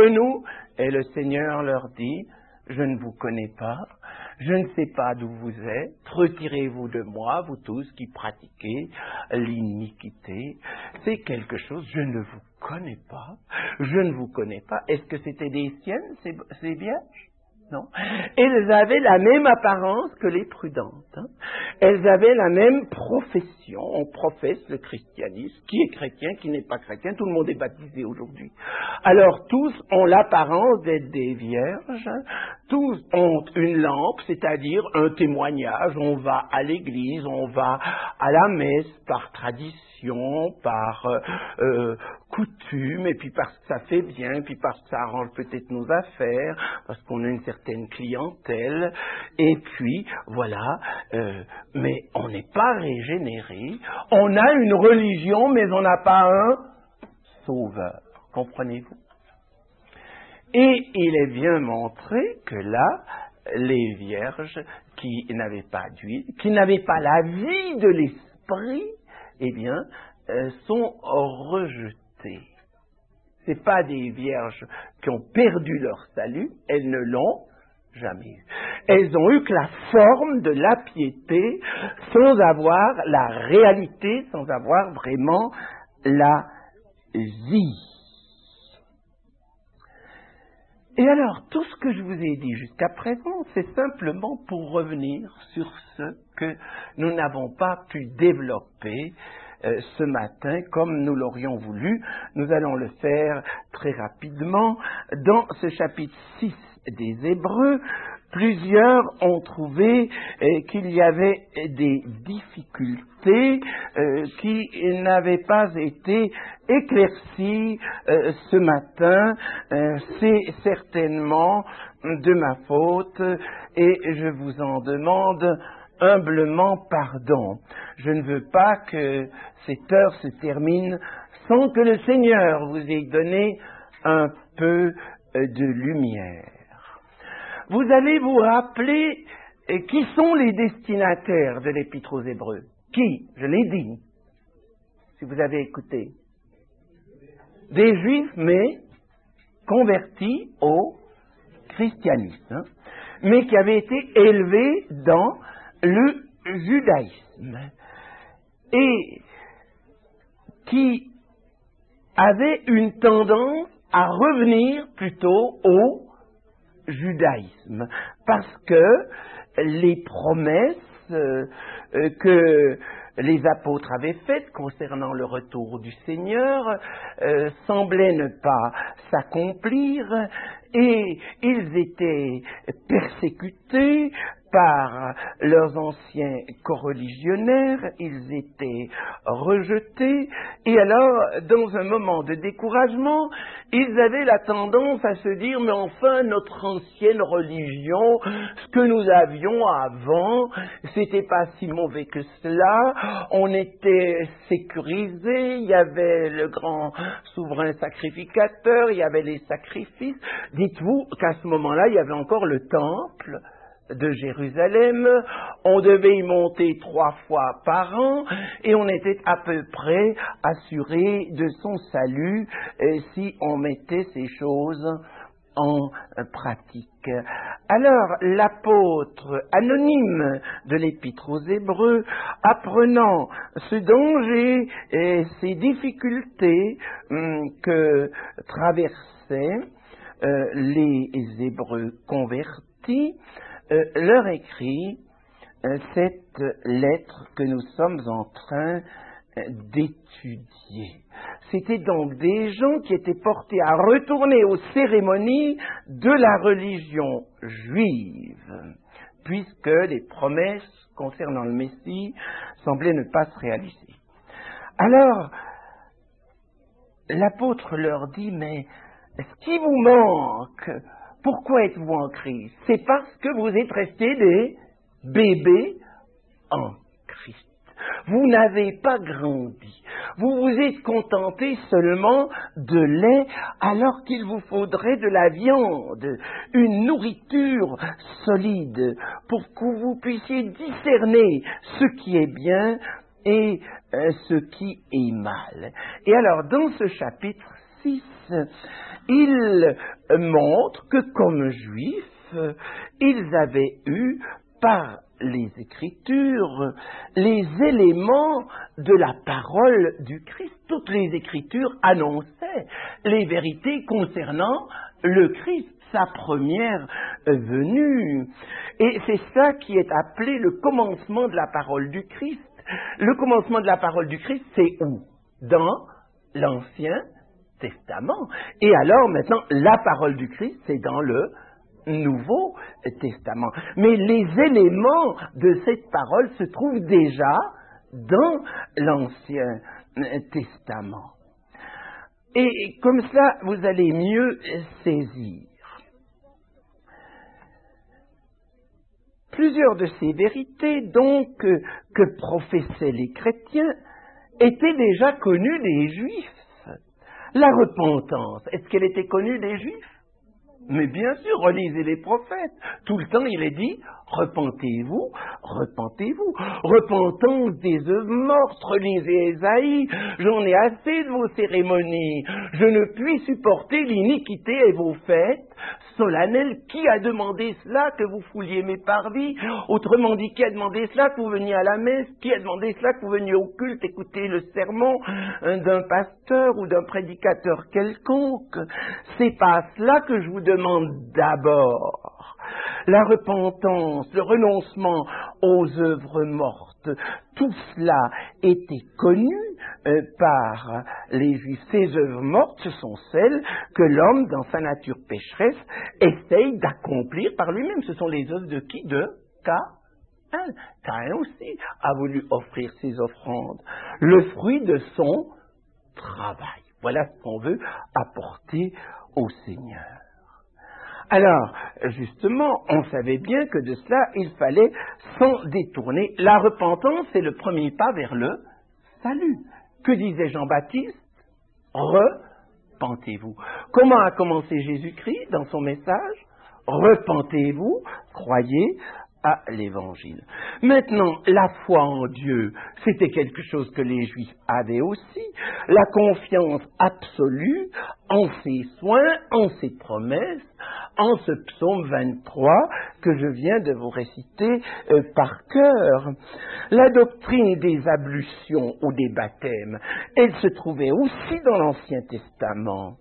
Et le Seigneur leur dit, « Je ne vous connais pas, je ne sais pas d'où vous êtes, retirez-vous de moi, vous tous qui pratiquez l'iniquité. » C'est quelque chose, je ne vous connais pas, je ne vous connais pas. Est-ce que c'était des siennes, ces vierges? Non. Elles avaient la même apparence que les prudentes. Elles avaient la même profession. On professe le christianisme. Qui est chrétien, qui n'est pas chrétien? Tout le monde est baptisé aujourd'hui. Alors tous ont l'apparence d'être des vierges. Tous ont une lampe, c'est-à-dire un témoignage. On va à l'église, on va à la messe par tradition, par coutume, et puis parce que ça fait bien, et puis parce que ça arrange peut-être nos affaires, parce qu'on a une certaine clientèle, et puis voilà, mais on n'est pas régénéré, on a une religion, mais on n'a pas un sauveur, comprenez-vous? Et il est bien montré que là, les vierges qui n'avaient pas d'huile, qui n'avaient pas la vie de l'esprit, eh bien, sont rejetées. C'est pas des vierges qui ont perdu leur salut, elles ne l'ont jamais eu. Elles ont eu que la forme de la piété, sans avoir la réalité, sans avoir vraiment la vie. Et alors, tout ce que je vous ai dit jusqu'à présent, c'est simplement pour revenir sur ce que nous n'avons pas pu développer ce matin comme nous l'aurions voulu. Nous allons le faire très rapidement. Dans ce chapitre 6 des Hébreux, plusieurs ont trouvé qu'il y avait des difficultés qui n'avaient pas été éclaircies ce matin. C'est certainement de ma faute et je vous en demande humblement pardon. Je ne veux pas que cette heure se termine sans que le Seigneur vous ait donné un peu de lumière. Vous allez vous rappeler qui sont les destinataires de l'Épître aux Hébreux. Qui? Je l'ai dit, si vous avez écouté. Des Juifs, mais convertis au christianisme, mais qui avaient été élevés dans le judaïsme et qui avaient une tendance à revenir plutôt au judaïsme, parce que les promesses que les apôtres avaient faites concernant le retour du Seigneur semblaient ne pas s'accomplir et ils étaient persécutés par leurs anciens coreligionnaires, ils étaient rejetés, et alors, dans un moment de découragement, ils avaient la tendance à se dire, mais enfin, notre ancienne religion, ce que nous avions avant, c'était pas si mauvais que cela, on était sécurisés, il y avait le grand souverain sacrificateur, il y avait les sacrifices. Dites-vous qu'à ce moment-là, il y avait encore le temple de Jérusalem, on devait y monter 3 fois par an et on était à peu près assuré de son salut si on mettait ces choses en pratique. Alors, l'apôtre anonyme de l'Épître aux Hébreux, apprenant ce danger et ces difficultés que traversaient les Hébreux convertis, leur écrit cette lettre que nous sommes en train d'étudier. C'était donc des gens qui étaient portés à retourner aux cérémonies de la religion juive, puisque les promesses concernant le Messie semblaient ne pas se réaliser. Alors, l'apôtre leur dit, mais ce qui vous manque, pourquoi êtes-vous en crise? C'est parce que vous êtes restés des bébés en Christ. Vous n'avez pas grandi. Vous vous êtes contentés seulement de lait alors qu'il vous faudrait de la viande, une nourriture solide pour que vous puissiez discerner ce qui est bien et ce qui est mal. Et alors, dans ce chapitre 6, il montre que comme juifs, ils avaient eu par les Écritures les éléments de la parole du Christ. Toutes les Écritures annonçaient les vérités concernant le Christ, sa première venue. Et c'est ça qui est appelé le commencement de la parole du Christ. Le commencement de la parole du Christ, c'est où? Dans l'Ancien Testament. Et alors maintenant, la parole du Christ, c'est dans le Nouveau Testament. Mais les éléments de cette parole se trouvent déjà dans l'Ancien Testament. Et comme ça, vous allez mieux saisir. Plusieurs de ces vérités, donc, que professaient les chrétiens, étaient déjà connues des Juifs. La repentance, est-ce qu'elle était connue des Juifs? Mais bien sûr, relisez les prophètes. Tout le temps, il est dit, repentez-vous, repentez-vous. Repentance des œuvres mortes, relisez Ésaïe. J'en ai assez de vos cérémonies. Je ne puis supporter l'iniquité et vos fêtes solennelles. Qui a demandé cela, que vous fouliez mes parvis? Autrement dit, qui a demandé cela, que vous veniez à la messe? Qui a demandé cela, que vous veniez au culte, écouter le sermon d'un pasteur ou d'un prédicateur quelconque? C'est pas cela que je vous demande d'abord. La repentance, le renoncement aux œuvres mortes, tout cela était connu par les Juifs. Ces œuvres mortes, ce sont celles que l'homme, dans sa nature pécheresse, essaye d'accomplir par lui-même. Ce sont les œuvres de qui? De Caïn. Caïn aussi a voulu offrir ses offrandes, le fruit de son travail. Voilà ce qu'on veut apporter au Seigneur. Alors, justement, on savait bien que de cela, il fallait s'en détourner. La repentance, c'est le premier pas vers le salut. Que disait Jean-Baptiste? Repentez-vous. Comment a commencé Jésus-Christ dans son message? Repentez-vous, croyez à l'Évangile. Maintenant, la foi en Dieu, c'était quelque chose que les Juifs avaient aussi. La confiance absolue en ses soins, en ses promesses, en ce psaume 23 que je viens de vous réciter par cœur. La doctrine des ablutions ou des baptêmes, elle se trouvait aussi dans l'Ancien Testament.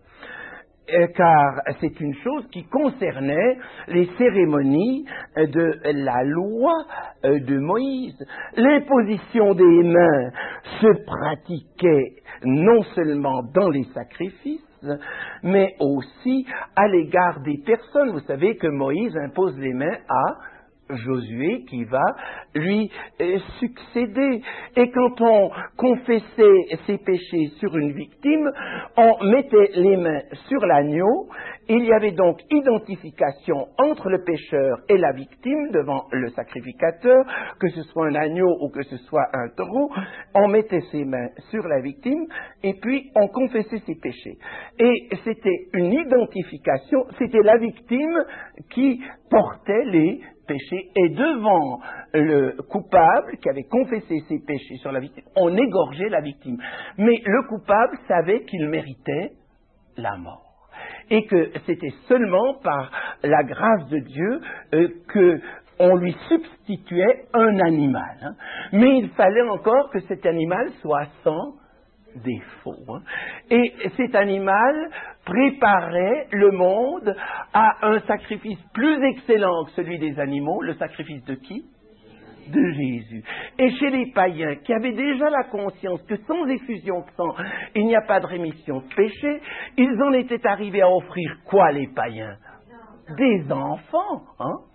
Car c'est une chose qui concernait les cérémonies de la loi de Moïse. L'imposition des mains se pratiquait non seulement dans les sacrifices, mais aussi à l'égard des personnes. Vous savez que Moïse impose les mains à Josué qui va lui succéder. Et quand on confessait ses péchés sur une victime, on mettait les mains sur l'agneau. Il y avait donc identification entre le pécheur et la victime devant le sacrificateur, que ce soit un agneau ou que ce soit un taureau. On mettait ses mains sur la victime et puis on confessait ses péchés. Et c'était une identification, c'était la victime qui portait les péchés, et devant le coupable qui avait confessé ses péchés sur la victime, on égorgeait la victime. Mais le coupable savait qu'il méritait la mort. Et que c'était seulement par la grâce de Dieu que on lui substituait un animal. Mais il fallait encore que cet animal soit sans défaut. Et cet animal préparait le monde à un sacrifice plus excellent que celui des animaux. Le sacrifice de qui? De Jésus. Et chez les païens qui avaient déjà la conscience que sans effusion de sang, il n'y a pas de rémission de péché, ils en étaient arrivés à offrir quoi, les païens? Des enfants.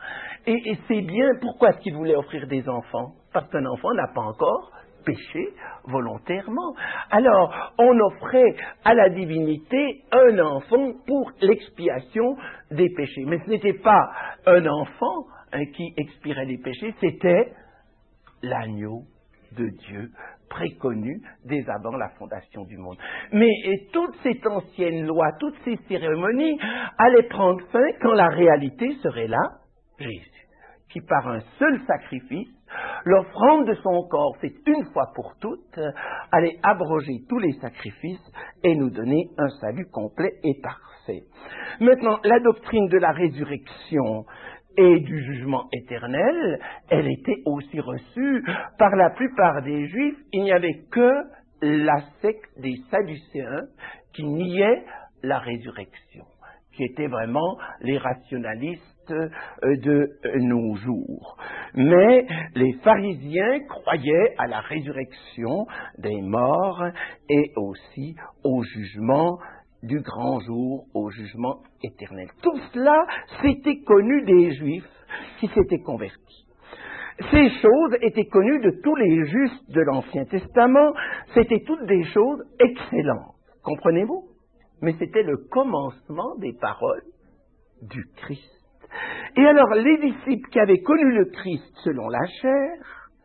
Et c'est bien, pourquoi est-ce qu'il voulait offrir des enfants? Parce qu'un enfant n'a pas encore péché volontairement. Alors, on offrait à la divinité un enfant pour l'expiation des péchés. Mais ce n'était pas un enfant qui expirait les péchés, c'était l'agneau de Dieu, préconnu dès avant la fondation du monde. Mais toute cette ancienne loi, toutes ces cérémonies allaient prendre fin quand la réalité serait là, Jésus, qui par un seul sacrifice, l'offrande de son corps, c'est une fois pour toutes, allait abroger tous les sacrifices et nous donner un salut complet et parfait. Maintenant, la doctrine de la résurrection et du jugement éternel, elle était aussi reçue par la plupart des Juifs. Il n'y avait que la secte des Sadducéens qui niait la résurrection, qui étaient vraiment les rationalistes de nos jours. Mais les pharisiens croyaient à la résurrection des morts et aussi au jugement du grand jour, au jugement éternel. Tout cela, c'était connu des Juifs qui s'étaient convertis. Ces choses étaient connues de tous les justes de l'Ancien Testament. C'était toutes des choses excellentes. Comprenez-vous? Mais c'était le commencement des paroles du Christ. Et alors, les disciples qui avaient connu le Christ selon la chair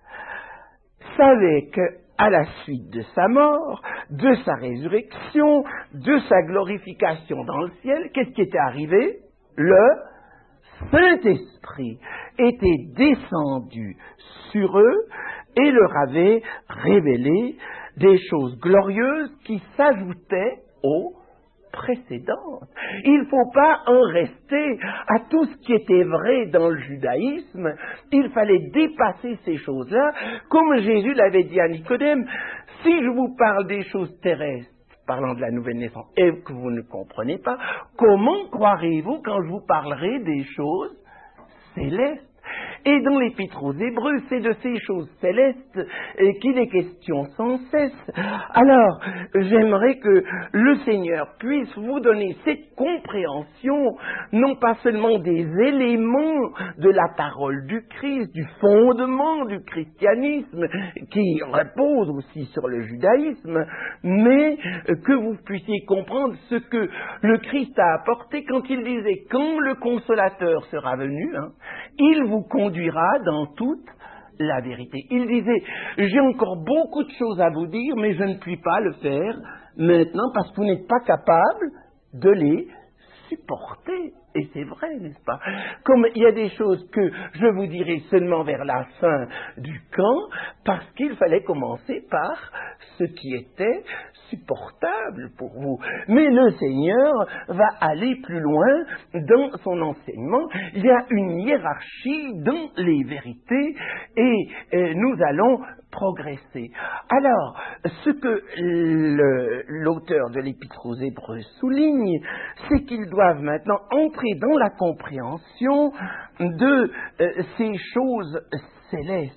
savaient qu'à la suite de sa mort, de sa résurrection, de sa glorification dans le ciel, qu'est-ce qui était arrivé? Le Saint-Esprit était descendu sur eux et leur avait révélé des choses glorieuses qui s'ajoutaient aux précédentes. Il ne faut pas en rester à tout ce qui était vrai dans le judaïsme. Il fallait dépasser ces choses-là, comme Jésus l'avait dit à Nicodème. Si je vous parle des choses terrestres, parlant de la nouvelle naissance, et que vous ne comprenez pas, comment croirez-vous quand je vous parlerai des choses célestes? Et dans l'Épître aux Hébreux, c'est de ces choses célestes qu'il est question sans cesse. Alors, j'aimerais que le Seigneur puisse vous donner cette compréhension, non pas seulement des éléments de la parole du Christ, du fondement du christianisme, qui repose aussi sur le judaïsme, mais que vous puissiez comprendre ce que le Christ a apporté quand il disait « Quand le Consolateur sera venu, il vous conduira dans toute la vérité. » Il disait, j'ai encore beaucoup de choses à vous dire, mais je ne puis pas le faire maintenant parce que vous n'êtes pas capable de les supporter. Et c'est vrai, n'est-ce pas? Comme il y a des choses que je vous dirai seulement vers la fin du camp, parce qu'il fallait commencer par ce qui était supportable pour vous. Mais le Seigneur va aller plus loin dans son enseignement. Il y a une hiérarchie dans les vérités et nous allons progresser. Alors, ce que l'auteur de l'Épître aux Hébreux souligne, c'est qu'ils doivent maintenant entrer dans la compréhension de ces choses célestes.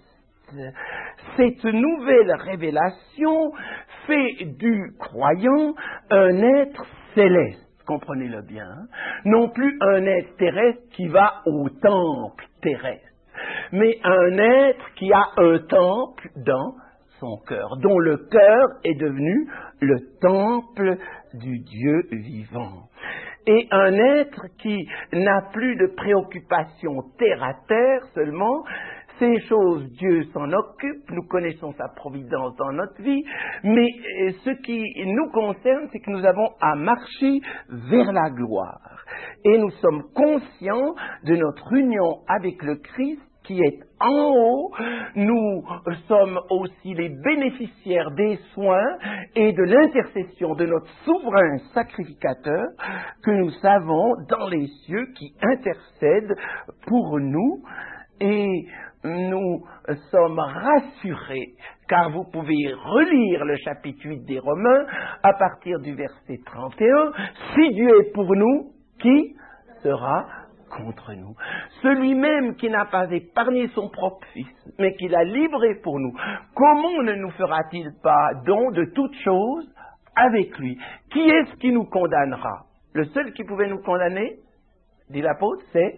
Cette nouvelle révélation fait du croyant un être céleste, comprenez-le bien, non plus un être terrestre qui va au temple terrestre, mais un être qui a un temple dans son cœur, dont le cœur est devenu le temple du Dieu vivant. Et un être qui n'a plus de préoccupation terre à terre seulement. Ces choses, Dieu s'en occupe, nous connaissons sa providence dans notre vie, mais ce qui nous concerne, c'est que nous avons à marcher vers la gloire. Et nous sommes conscients de notre union avec le Christ qui est en haut. Nous sommes aussi les bénéficiaires des soins et de l'intercession de notre souverain sacrificateur que nous savons dans les cieux qui intercède pour nous. Et nous sommes rassurés, car vous pouvez relire le chapitre 8 des Romains à partir du verset 31. Si Dieu est pour nous, qui sera contre nous? Celui-même qui n'a pas épargné son propre Fils, mais qui l'a livré pour nous, comment ne nous fera-t-il pas don de toutes choses avec lui? Qui est-ce qui nous condamnera? Le seul qui pouvait nous condamner, dit l'apôtre, c'est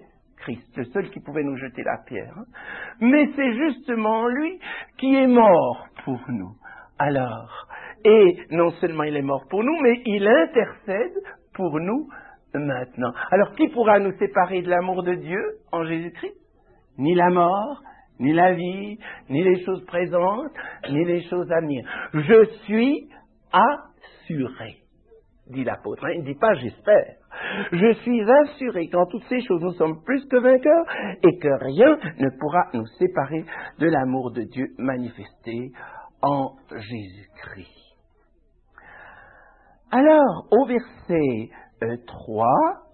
Christ, le seul qui pouvait nous jeter la pierre. Mais c'est justement lui qui est mort pour nous. Alors, et non seulement il est mort pour nous, mais il intercède pour nous maintenant. Alors, qui pourra nous séparer de l'amour de Dieu en Jésus-Christ? Ni la mort, ni la vie, ni les choses présentes, ni les choses à venir. Je suis assuré, dit l'apôtre. Il ne dit pas j'espère. Je suis assuré qu'en toutes ces choses nous sommes plus que vainqueurs et que rien ne pourra nous séparer de l'amour de Dieu manifesté en Jésus-Christ. Alors, au verset 3,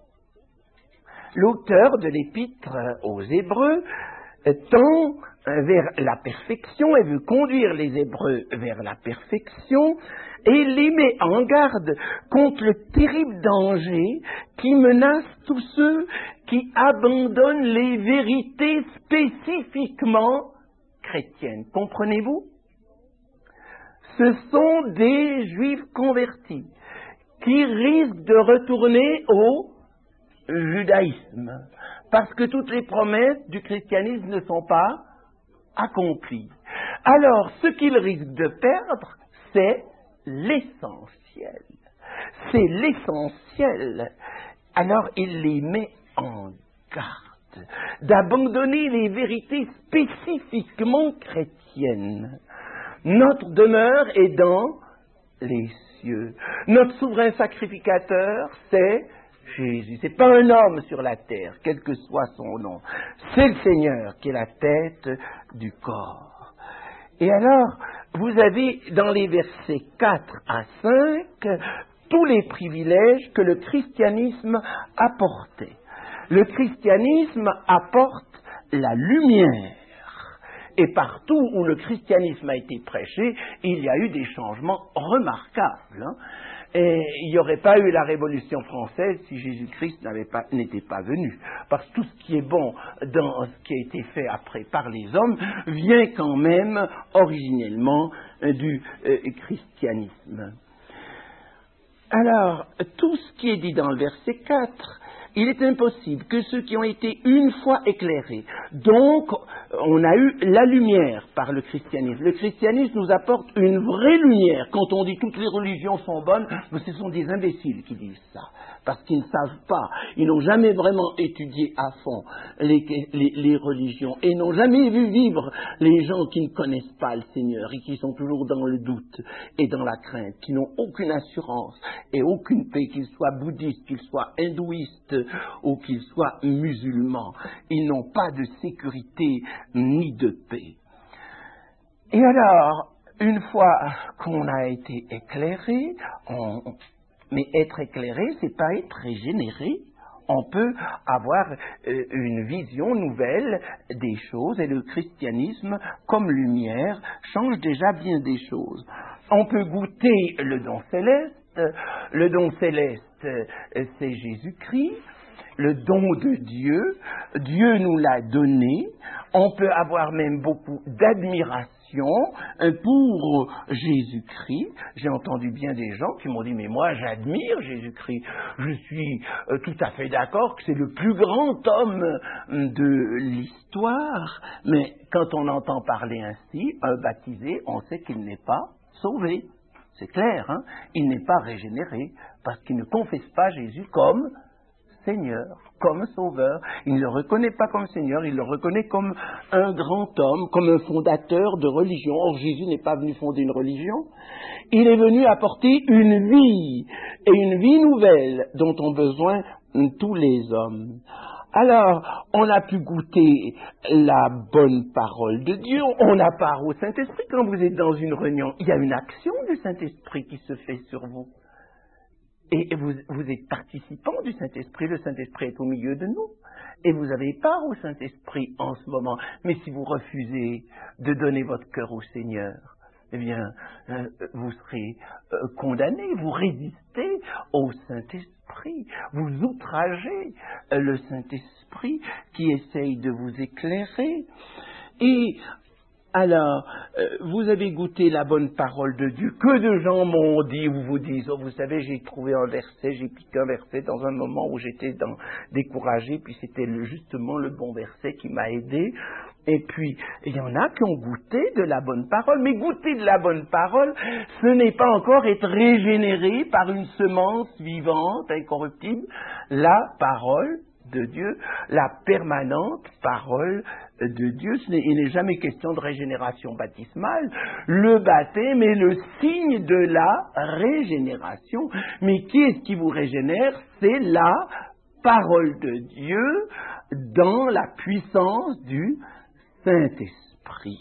l'auteur de l'épître aux Hébreux tend vers la perfection et veut conduire les Hébreux vers la perfection et les met en garde contre le terrible danger qui menace tous ceux qui abandonnent les vérités spécifiquement chrétiennes. Comprenez-vous? Ce sont des Juifs convertis qui risquent de retourner au judaïsme, parce que toutes les promesses du christianisme ne sont pas accomplies. Alors, ce qu'ils risquent de perdre, c'est l'essentiel. C'est l'essentiel. Alors, il les met en garde d'abandonner les vérités spécifiquement chrétiennes. Notre demeure est dans les cieux. Notre souverain sacrificateur, c'est Jésus. C'est pas un homme sur la terre, quel que soit son nom. C'est le Seigneur qui est la tête du corps. Et alors, vous avez dans les versets 4 à 5 tous les privilèges que le christianisme apportait. Le christianisme apporte la lumière. Et partout où le christianisme a été prêché, il y a eu des changements remarquables. Et il n'y aurait pas eu la Révolution française si Jésus-Christ n'était pas venu. Parce que tout ce qui est bon dans ce qui a été fait après par les hommes vient quand même originellement du christianisme. Alors, tout ce qui est dit dans le verset 4, il est impossible que ceux qui ont été une fois éclairés, donc on a eu la lumière par le christianisme. Le christianisme nous apporte une vraie lumière. Quand on dit toutes les religions sont bonnes, ce sont des imbéciles qui disent ça, parce qu'ils ne savent pas, ils n'ont jamais vraiment étudié à fond les religions et n'ont jamais vu vivre les gens qui ne connaissent pas le Seigneur et qui sont toujours dans le doute et dans la crainte, qui n'ont aucune assurance et aucune paix, qu'ils soient bouddhistes, qu'ils soient hindouistes ou qu'ils soient musulmans. Ils n'ont pas de sécurité ni de paix. Et alors, une fois qu'on a été éclairé, mais être éclairé, c'est pas être régénéré. On peut avoir une vision nouvelle des choses et le christianisme, comme lumière, change déjà bien des choses. On peut goûter le don céleste. Le don céleste, c'est Jésus-Christ. Le don de Dieu, Dieu nous l'a donné. On peut avoir même beaucoup d'admiration pour Jésus-Christ. J'ai entendu bien des gens qui m'ont dit, mais moi j'admire Jésus-Christ. Je suis tout à fait d'accord que c'est le plus grand homme de l'histoire. Mais quand on entend parler ainsi, un baptisé, on sait qu'il n'est pas sauvé. C'est clair, hein? Il n'est pas régénéré parce qu'il ne confesse pas Jésus comme Seigneur, comme Sauveur. Il ne le reconnaît pas comme Seigneur, il le reconnaît comme un grand homme, comme un fondateur de religion. Or, Jésus n'est pas venu fonder une religion. Il est venu apporter une vie, et une vie nouvelle dont ont besoin tous les hommes. Alors, on a pu goûter la bonne parole de Dieu, on a part au Saint-Esprit. Quand vous êtes dans une réunion, il y a une action du Saint-Esprit qui se fait sur vous. Et vous êtes participant du Saint-Esprit, le Saint-Esprit est au milieu de nous. Et vous avez part au Saint-Esprit en ce moment. Mais si vous refusez de donner votre cœur au Seigneur, eh bien, vous serez condamné, vous résistez au Saint-Esprit, vous outragez le Saint-Esprit qui essaye de vous éclairer. Et Alors, vous avez goûté la bonne parole de Dieu. Que de gens m'ont dit ou vous disent, oh, vous savez, j'ai trouvé un verset, j'ai piqué un verset dans un moment où j'étais découragé, puis c'était justement le bon verset qui m'a aidé. Et puis, il y en a qui ont goûté de la bonne parole. Mais goûter de la bonne parole, ce n'est pas encore être régénéré par une semence vivante, incorruptible, la parole de Dieu, la permanente parole de Dieu. Il n'est jamais question de régénération baptismale. Le baptême est le signe de la régénération. Mais qui est-ce qui vous régénère? C'est la parole de Dieu dans la puissance du Saint-Esprit.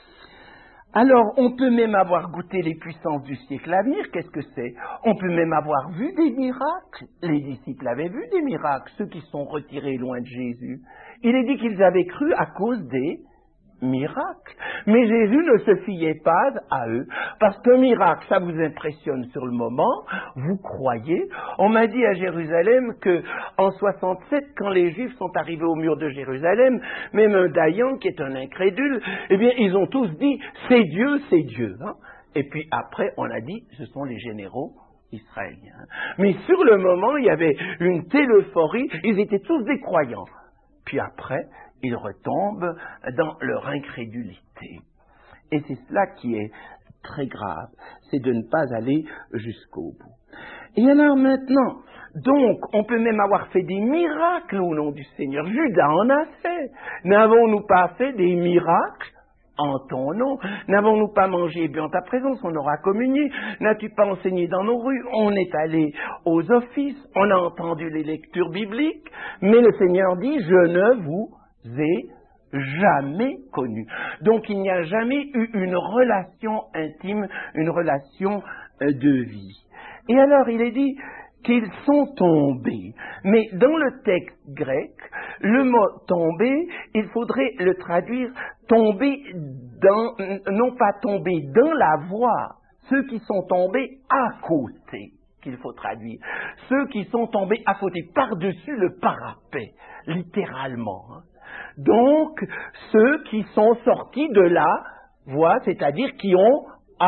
Alors, on peut même avoir goûté les puissances du siècle à venir. Qu'est-ce que c'est? On peut même avoir vu des miracles. Les disciples avaient vu des miracles, ceux qui sont retirés loin de Jésus. Il est dit qu'ils avaient cru à cause des miracles. Mais Jésus ne se fiait pas à eux, parce qu'un miracle, ça vous impressionne sur le moment, vous croyez. On m'a dit à Jérusalem que en 67, quand les Juifs sont arrivés au mur de Jérusalem, même un Dayan, qui est un incrédule, eh bien, ils ont tous dit, c'est Dieu. Hein? Et puis après, on a dit, ce sont les généraux israéliens. Mais sur le moment, il y avait une telle euphorie, ils étaient tous des croyants. Puis après, ils retombent dans leur incrédulité. Et c'est cela qui est très grave, c'est de ne pas aller jusqu'au bout. Et alors maintenant, donc, on peut même avoir fait des miracles au nom du Seigneur. Judas en a fait. N'avons-nous pas fait des miracles en ton nom? N'avons-nous pas mangé et bu en ta présence? On aura communié. N'as-tu pas enseigné dans nos rues? On est allé aux offices, on a entendu les lectures bibliques, mais le Seigneur dit, je ne vous ai jamais connu. Donc il n'y a jamais eu une relation intime, une relation de vie. Et alors il est dit qu'ils sont tombés. Mais dans le texte grec, le mot tomber, il faudrait le traduire tomber dans, non pas tomber dans la voie, ceux qui sont tombés à côté, qu'il faut traduire. Ceux qui sont tombés à côté, par-dessus le parapet, littéralement. Hein. Donc, ceux qui sont sortis de la voie, c'est-à-dire qui ont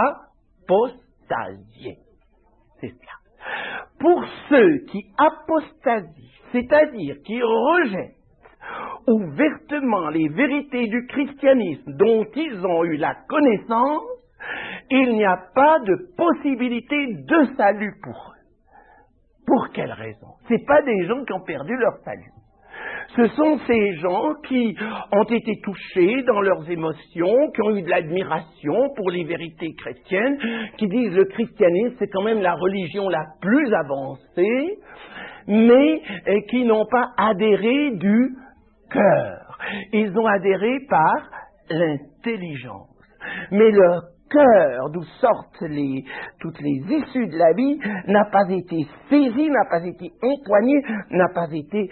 apostasié. C'est cela. Pour ceux qui apostasient, c'est-à-dire qui rejettent ouvertement les vérités du christianisme dont ils ont eu la connaissance, il n'y a pas de possibilité de salut pour eux. Pour quelle raison? Ce n'est pas des gens qui ont perdu leur salut. Ce sont ces gens qui ont été touchés dans leurs émotions, qui ont eu de l'admiration pour les vérités chrétiennes, qui disent le christianisme c'est quand même la religion la plus avancée, mais qui n'ont pas adhéré du cœur. Ils ont adhéré par l'intelligence. Mais leur cœur, d'où sortent toutes les issues de la vie, n'a pas été saisi, n'a pas été empoigné, n'a pas été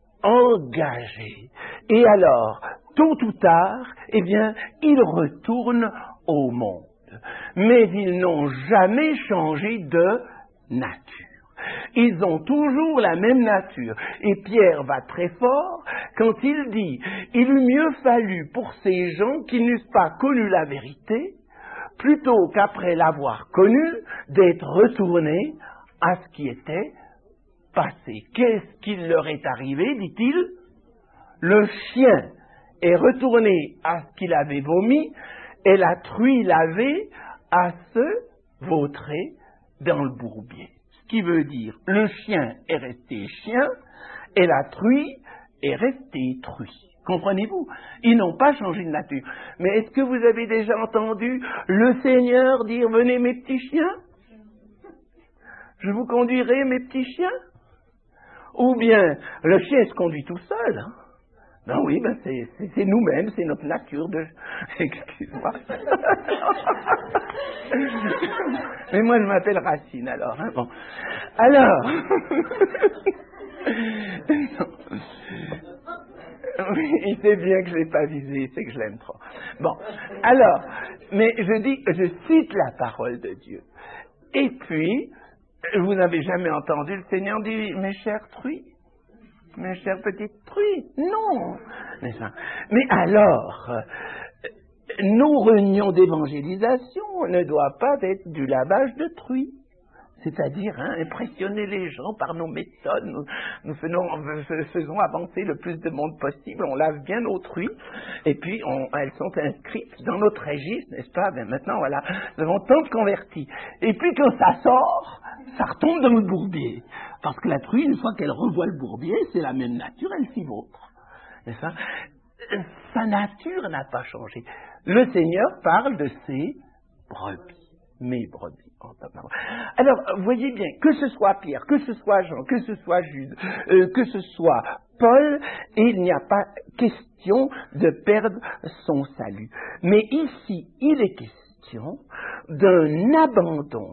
engagé. Et alors, tôt ou tard, eh bien, ils retournent au monde. Mais ils n'ont jamais changé de nature. Ils ont toujours la même nature. Et Pierre va très fort quand il dit « Il eût mieux fallu pour ces gens qui n'eussent pas connu la vérité, plutôt qu'après l'avoir connue, d'être retournés à ce qui était passé. » Qu'est-ce qui leur est arrivé, dit-il? Le chien est retourné à ce qu'il avait vomi, et la truie lavée à se vautrer dans le bourbier. Ce qui veut dire, le chien est resté chien, et la truie est restée truie. Comprenez-vous? Ils n'ont pas changé de nature. Mais est-ce que vous avez déjà entendu le Seigneur dire « Venez mes petits chiens, je vous conduirai mes petits chiens » Ou bien, le chien se conduit tout seul. Hein? Ben oui, ben c'est nous-mêmes, c'est notre nature de... Excuse-moi. Mais moi, je m'appelle Racine, alors. Hein? Bon. Alors... Oui, il sait bien que je ne l'ai pas visé, c'est que je l'aime trop. Bon, alors, mais je cite la parole de Dieu. Et puis, vous n'avez jamais entendu le Seigneur dire, mes chères truies, mes chères petites truies. Non. Mais alors, nos réunions d'évangélisation ne doivent pas être du lavage de truie. C'est-à-dire impressionner les gens par nos méthodes. Nous faisons avancer le plus de monde possible, on lave bien nos truies, et puis elles sont inscrites dans notre registre, n'est-ce pas? Ben maintenant, voilà, nous avons tant de convertis. Et puis quand ça sort, ça retombe dans le bourbier. Parce que la truie, une fois qu'elle revoit le bourbier, c'est la même nature, elle s'y vautre. N'est-ce pas? Sa nature n'a pas changé. Le Seigneur parle de ses brebis. Mes brebis. Alors, voyez bien, que ce soit Pierre, que ce soit Jean, que ce soit Jude, que ce soit Paul, il n'y a pas question de perdre son salut. Mais ici, il est question d'un abandon,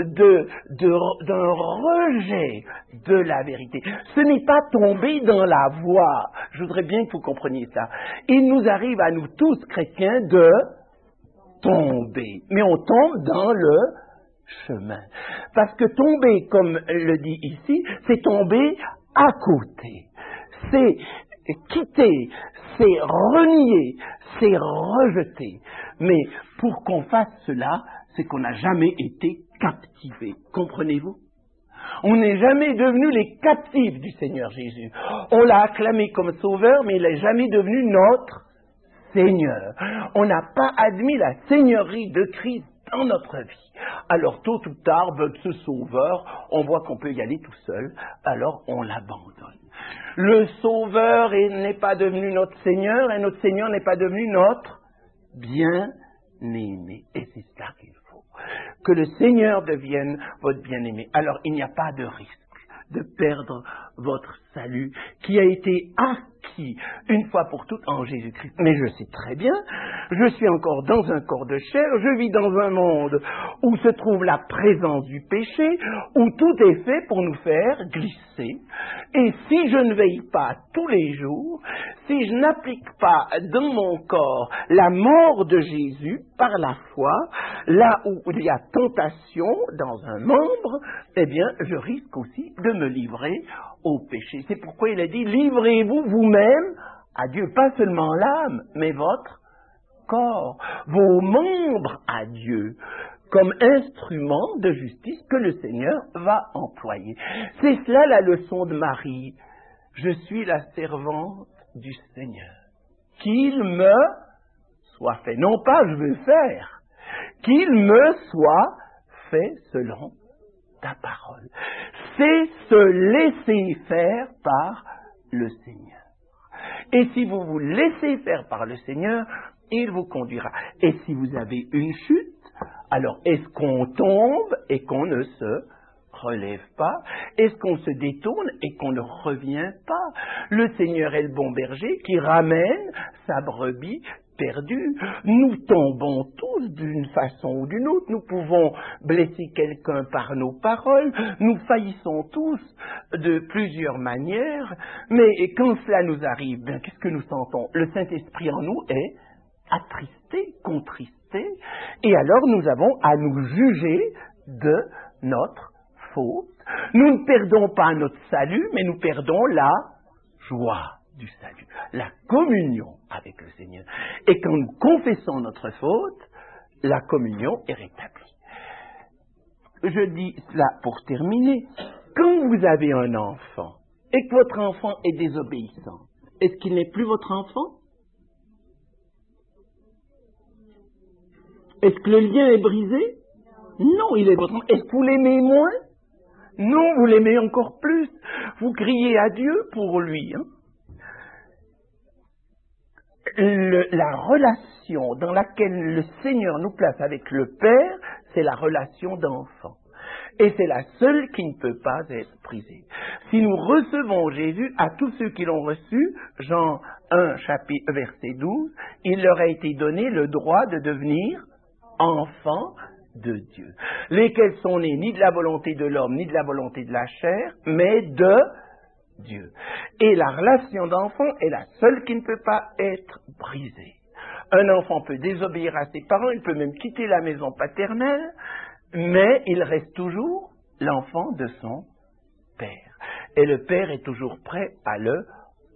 d'un rejet de la vérité. Ce n'est pas tomber dans la voie. Je voudrais bien que vous compreniez ça. Il nous arrive à nous tous, chrétiens, de tomber. Mais on tombe dans le chemin. Parce que tomber, comme le dit ici, c'est tomber à côté. C'est quitter, c'est renier, c'est rejeter. Mais pour qu'on fasse cela, c'est qu'on n'a jamais été captivé. Comprenez-vous? On n'est jamais devenu les captifs du Seigneur Jésus. On l'a acclamé comme sauveur, mais il n'est jamais devenu notre Seigneur. On n'a pas admis la seigneurie de Christ dans notre vie. Alors tôt ou tard, ce sauveur, on voit qu'on peut y aller tout seul, alors on l'abandonne. Le sauveur n'est pas devenu notre Seigneur, et notre Seigneur n'est pas devenu notre bien-aimé. Et c'est ça qu'il faut. Que le Seigneur devienne votre bien-aimé. Alors il n'y a pas de risque de perdre votre salut qui a été acquis une fois pour toutes en Jésus-Christ. Mais je sais très bien, je suis encore dans un corps de chair, je vis dans un monde où se trouve la présence du péché, où tout est fait pour nous faire glisser. Et si je ne veille pas tous les jours, si je n'applique pas dans mon corps la mort de Jésus par la foi, là où il y a tentation dans un membre, eh bien, je risque aussi de me livrer au péché. C'est pourquoi il a dit, livrez-vous vous-même à Dieu, pas seulement l'âme, mais votre corps, vos membres à Dieu, comme instrument de justice que le Seigneur va employer. C'est cela la leçon de Marie. Je suis la servante du Seigneur. Qu'il me soit fait. Non pas je veux faire. Qu'il me soit fait selon ta parole. C'est se laisser faire par le Seigneur. Et si vous vous laissez faire par le Seigneur, il vous conduira. Et si vous avez une chute, alors est-ce qu'on tombe et qu'on ne se relève pas? Est-ce qu'on se détourne et qu'on ne revient pas? Le Seigneur est le bon berger qui ramène sa brebis perdue. Nous tombons tous d'une façon ou d'une autre. Nous pouvons blesser quelqu'un par nos paroles. Nous faillissons tous de plusieurs manières. Mais quand cela nous arrive, bien, qu'est-ce que nous sentons? Le Saint-Esprit en nous est attristé, contristé, et alors nous avons à nous juger de notre faute. Nous ne perdons pas notre salut, mais nous perdons la joie du salut, la communion avec le Seigneur. Et quand nous confessons notre faute, la communion est rétablie. Je dis cela pour terminer. Quand vous avez un enfant, et que votre enfant est désobéissant, est-ce qu'il n'est plus votre enfant? Est-ce que le lien est brisé? Non, il est votre enfant. Est-ce que vous l'aimez moins? Non, vous l'aimez encore plus. Vous criez à Dieu pour lui. La relation dans laquelle le Seigneur nous place avec le Père, c'est la relation d'enfant. Et c'est la seule qui ne peut pas être brisée. Si nous recevons Jésus, à tous ceux qui l'ont reçu, Jean 1, chapitre, verset 12, il leur a été donné le droit de devenir enfants de Dieu, lesquels sont nés ni de la volonté de l'homme, ni de la volonté de la chair, mais de Dieu. Et la relation d'enfant est la seule qui ne peut pas être brisée. Un enfant peut désobéir à ses parents, il peut même quitter la maison paternelle, mais il reste toujours l'enfant de son père. Et le père est toujours prêt à le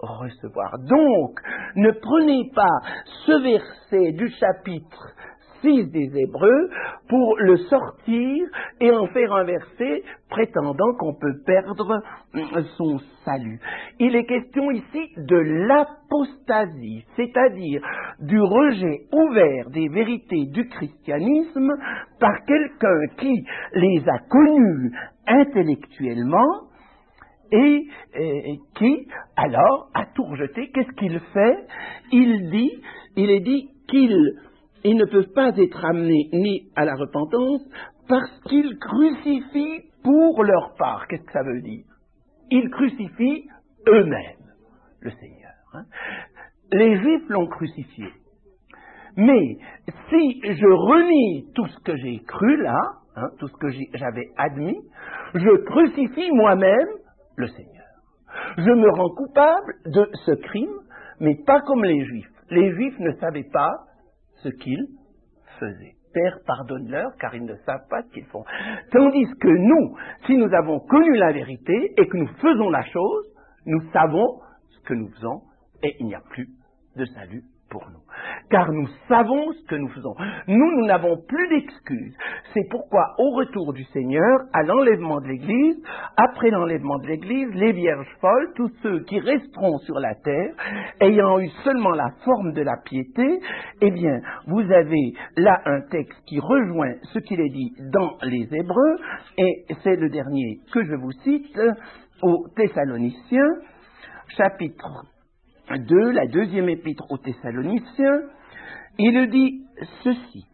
recevoir. Donc, ne prenez pas ce verset du chapitre 6 des Hébreux pour le sortir et en faire un verset prétendant qu'on peut perdre son salut. Il est question ici de l'apostasie, c'est-à-dire du rejet ouvert des vérités du christianisme par quelqu'un qui les a connues intellectuellement et qui, alors, a tout rejeté. Qu'est-ce qu'il fait? Il est dit qu'ils ne peuvent pas être amenés ni à la repentance parce qu'ils crucifient pour leur part. Qu'est-ce que ça veut dire? Ils crucifient eux-mêmes le Seigneur. Hein. Les Juifs l'ont crucifié. Mais si je renie tout ce que j'ai cru là, hein, tout ce que j'avais admis, je crucifie moi-même le Seigneur. Je me rends coupable de ce crime, mais pas comme les Juifs. Les Juifs ne savaient pas ce qu'ils faisaient. Père, pardonne-leur, car ils ne savent pas ce qu'ils font. Tandis que nous, si nous avons connu la vérité et que nous faisons la chose, nous savons ce que nous faisons et il n'y a plus de salut pour nous. Car nous savons ce que nous faisons. Nous n'avons plus d'excuses. C'est pourquoi, au retour du Seigneur, à l'enlèvement de l'Église, après l'enlèvement de l'Église, les vierges folles, tous ceux qui resteront sur la terre, ayant eu seulement la forme de la piété, eh bien, vous avez là un texte qui rejoint ce qu'il est dit dans les Hébreux, et c'est le dernier que je vous cite, aux Thessaloniciens, chapitre 2, la deuxième épître aux Thessaloniciens, il dit ceci.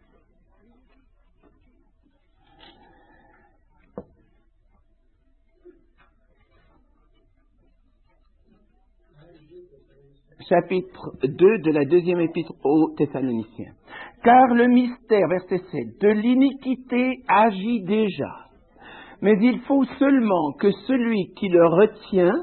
Chapitre 2 de la deuxième épître aux Thessaloniciens. Car le mystère, verset 7, de l'iniquité agit déjà, mais il faut seulement que celui qui le retient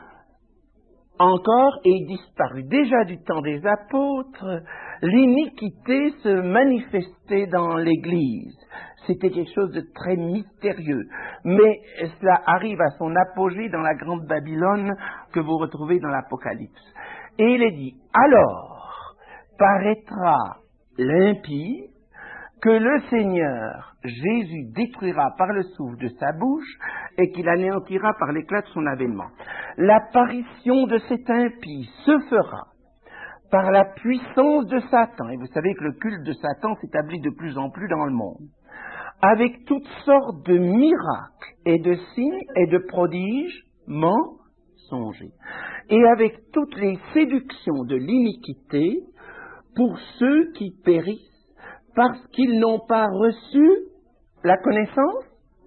encore est disparu. Déjà du temps des apôtres, l'iniquité se manifestait dans l'Église. C'était quelque chose de très mystérieux. Mais cela arrive à son apogée dans la grande Babylone que vous retrouvez dans l'Apocalypse. Et il est dit, alors paraîtra l'impie que le Seigneur Jésus détruira par le souffle de sa bouche et qu'il anéantira par l'éclat de son avènement. L'apparition de cet impie se fera par la puissance de Satan. Et vous savez que le culte de Satan s'établit de plus en plus dans le monde. Avec toutes sortes de miracles et de signes et de prodiges mensongers. Et avec toutes les séductions de l'iniquité pour ceux qui périssent parce qu'ils n'ont pas reçu la connaissance,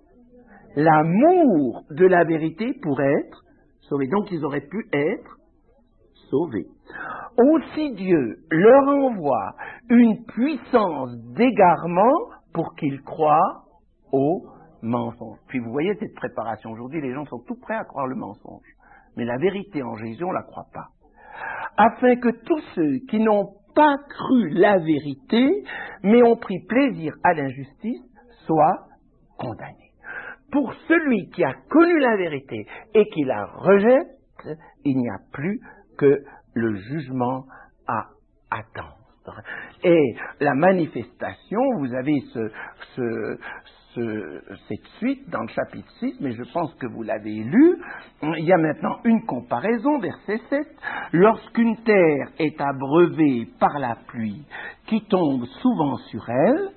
l'amour de la vérité pour être sauvés. Donc ils auraient pu être sauvés. Aussi Dieu leur envoie une puissance d'égarement pour qu'ils croient au mensonge. Puis vous voyez cette préparation. Aujourd'hui, les gens sont tout prêts à croire le mensonge. Mais la vérité en Jésus, on ne la croit pas. Afin que tous ceux qui n'ont pas cru la vérité, mais ont pris plaisir à l'injustice, soient condamnés. Pour celui qui a connu la vérité et qui la rejette, il n'y a plus que le jugement à attendre. Et la manifestation, vous avez cette suite dans le chapitre 6, mais je pense que vous l'avez lu. Il y a maintenant une comparaison, verset 7. Lorsqu'une terre est abreuvée par la pluie qui tombe souvent sur elle,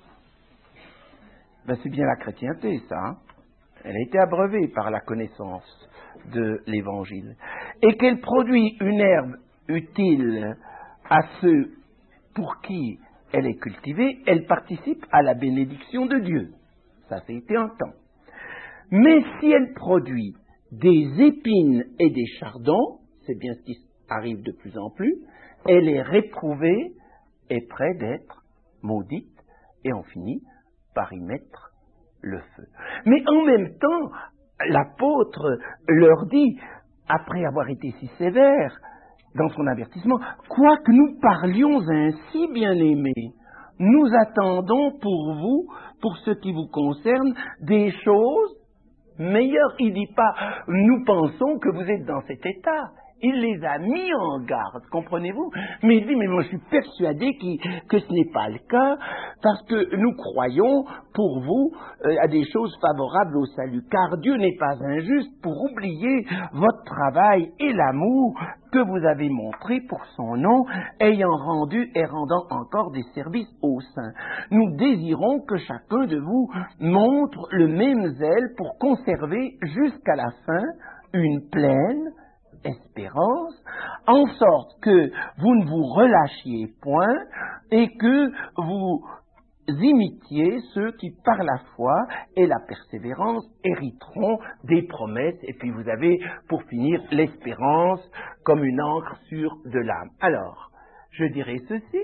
ben c'est bien la chrétienté, ça. Hein? Elle a été abreuvée par la connaissance de l'Évangile. Et qu'elle produit une herbe utile à ceux pour qui elle est cultivée, elle participe à la bénédiction de Dieu. Ça, c'était un temps. Mais si elle produit des épines et des chardons, c'est bien ce qui arrive de plus en plus, elle est réprouvée et près d'être maudite, et on finit par y mettre le feu. Mais en même temps, l'apôtre leur dit, après avoir été si sévère dans son avertissement, quoique nous parlions ainsi, bien-aimés, nous attendons pour vous, pour ce qui vous concerne, des choses meilleures. Il ne dit pas, nous pensons que vous êtes dans cet état. Il les a mis en garde, comprenez-vous? Mais il dit, mais moi je suis persuadé que ce n'est pas le cas, parce que nous croyons, pour vous, à des choses favorables au salut. Car Dieu n'est pas injuste pour oublier votre travail et l'amour que vous avez montré pour son nom, ayant rendu et rendant encore des services aux saints. Nous désirons que chacun de vous montre le même zèle pour conserver jusqu'à la fin une pleine espérance, en sorte que vous ne vous relâchiez point et que vous imitiez ceux qui, par la foi et la persévérance, hériteront des promesses. Et puis vous avez, pour finir, l'espérance comme une encre sur de l'âme. Alors, je dirais ceci,